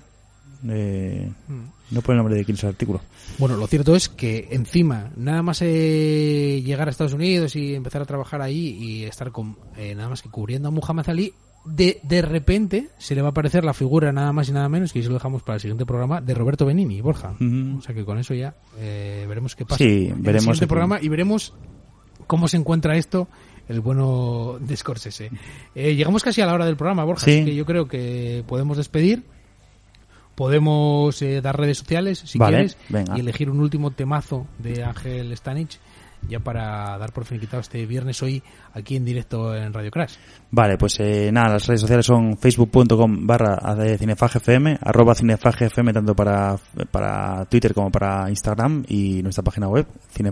No pone el nombre de quién es el artículo. Bueno, lo cierto es que encima, nada más llegar a Estados Unidos y empezar a trabajar ahí y estar nada más que cubriendo a Muhammad Ali, de repente se le va a aparecer la figura nada más y nada menos, que eso lo dejamos para el siguiente programa, de Roberto Benigni, Borja. O sea que con eso ya veremos qué pasa en el siguiente programa, y veremos cómo se encuentra esto el bueno de Scorsese. Llegamos casi a la hora del programa, Borja, así que yo creo que podemos despedir. podemos dar redes sociales si Vale, quieres venga. y elegir un último temazo de Ángel Stanich ya para dar por finiquitado este viernes hoy aquí en directo en Radio Crash. Vale, pues nada, las redes sociales son facebook.com/cinefagfm, @cinefagfm tanto para Twitter como para Instagram, y nuestra página web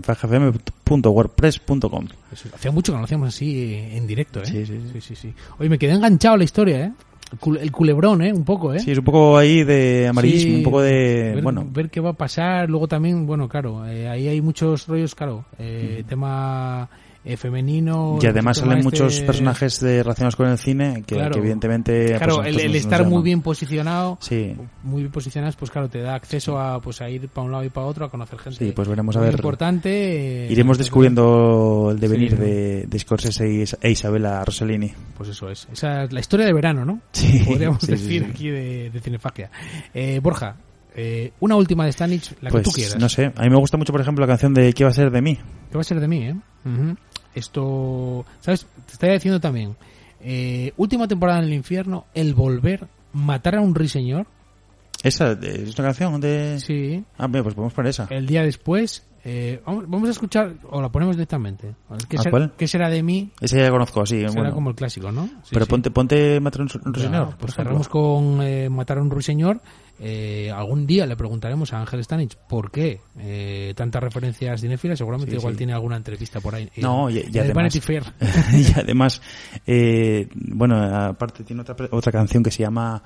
cinefagfm.wordpress.com. Hacía mucho que no lo hacíamos así en directo, ¿eh? Sí. Oye, me quedé enganchado a la historia, ¿eh? El culebrón, un poco, Sí, es un poco ahí de amarillismo, Sí, un poco de... ver qué va a pasar. Luego también, bueno, claro, ahí hay muchos rollos, claro, tema femenino. Y además tema salen muchos personajes relacionados con el cine que evidentemente... Claro, pues, el nos estar llaman. muy bien posicionado, Sí. muy bien posicionados, pues claro, te da acceso a ir para un lado y para otro, a conocer gente. Sí, pues veremos a muy ver. importante. Iremos descubriendo el devenir Sí. de Scorsese e Isabella Rossellini. Pues eso es. Esa es la historia de verano, ¿no? Sí, Podríamos sí, decir sí. aquí de Cinefagia. Borja, una última de Stanich, la Pues que tú quieras. no sé, a mí me gusta mucho, por ejemplo, la canción de ¿Qué va a ser de mí? ¿Qué va a ser de mí, Ujú. Esto, ¿sabes? Te estaba diciendo también. Última temporada en el infierno, El volver, matar a un ruiseñor. ¿Esa es una canción de...? Sí. Ah, bien, pues podemos poner esa. El día después. Vamos a escuchar, o la ponemos directamente. ¿Cuál? ¿Qué será de mí? Esa ya la conozco, sí. Será Bueno. como el clásico, ¿no? Sí, Pero sí. ponte Matar a un ruiseñor. Ya, pues cerramos con matar a un ruiseñor. Algún día le preguntaremos a Ángel Stanich por qué tantas referencias cinéfilas. Seguramente Sí, igual sí. tiene alguna entrevista por ahí. No, y en el además... Vanity Fair. y además, bueno, aparte tiene otra canción que se llama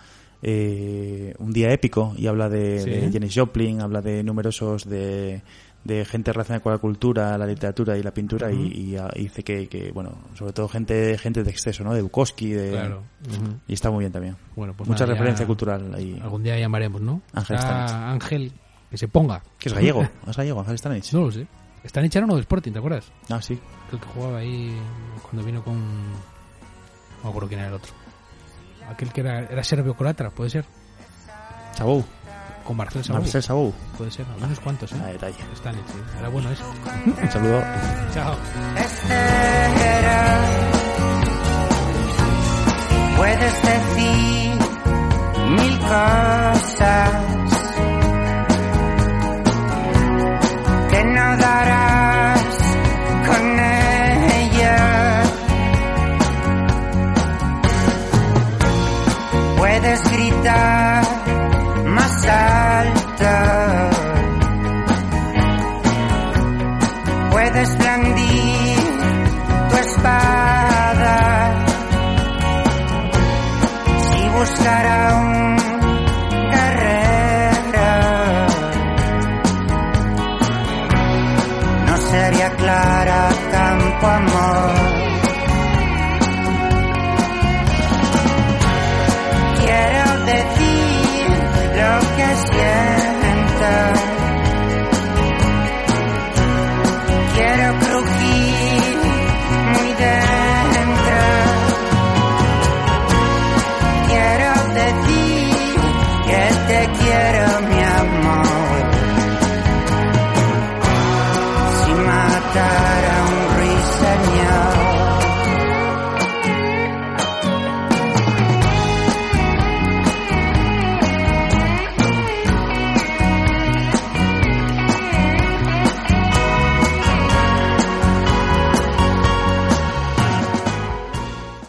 Un día épico, y habla de Janis Joplin, habla de numerosos de gente relacionada con la cultura, la literatura y la pintura. Y dice que bueno, sobre todo gente de exceso, ¿no? De Bukowski, Claro. y está muy bien también. Bueno, pues mucha nada, referencia ya cultural ahí. Algún día llamaremos, ¿no? Ángel Está Stanich. Ángel, que se ponga. Que es gallego. ¿Es gallego, Ángel Stanich? No lo sé. Stanich era uno de Sporting, ¿te acuerdas? Ah, sí. El que jugaba ahí cuando vino con... No me acuerdo quién era el otro. Aquel que era Serbio Colatra, puede ser. Sabou. Con Marcel Sabou. Marcel Sabou. Puede ser, al menos cuantos, Ah, detalle. Stanich, sí. Era bueno eso. Un saludo. Chao. Puedes decir mil cosas que no darás con ella. Puedes gritar más alto, puedes blandir tu espada, si buscar a un guerrero no sería Clara Campoamor. Quiero decir lo que siento, quiero crujir muy dentro, quiero decir que te quiero.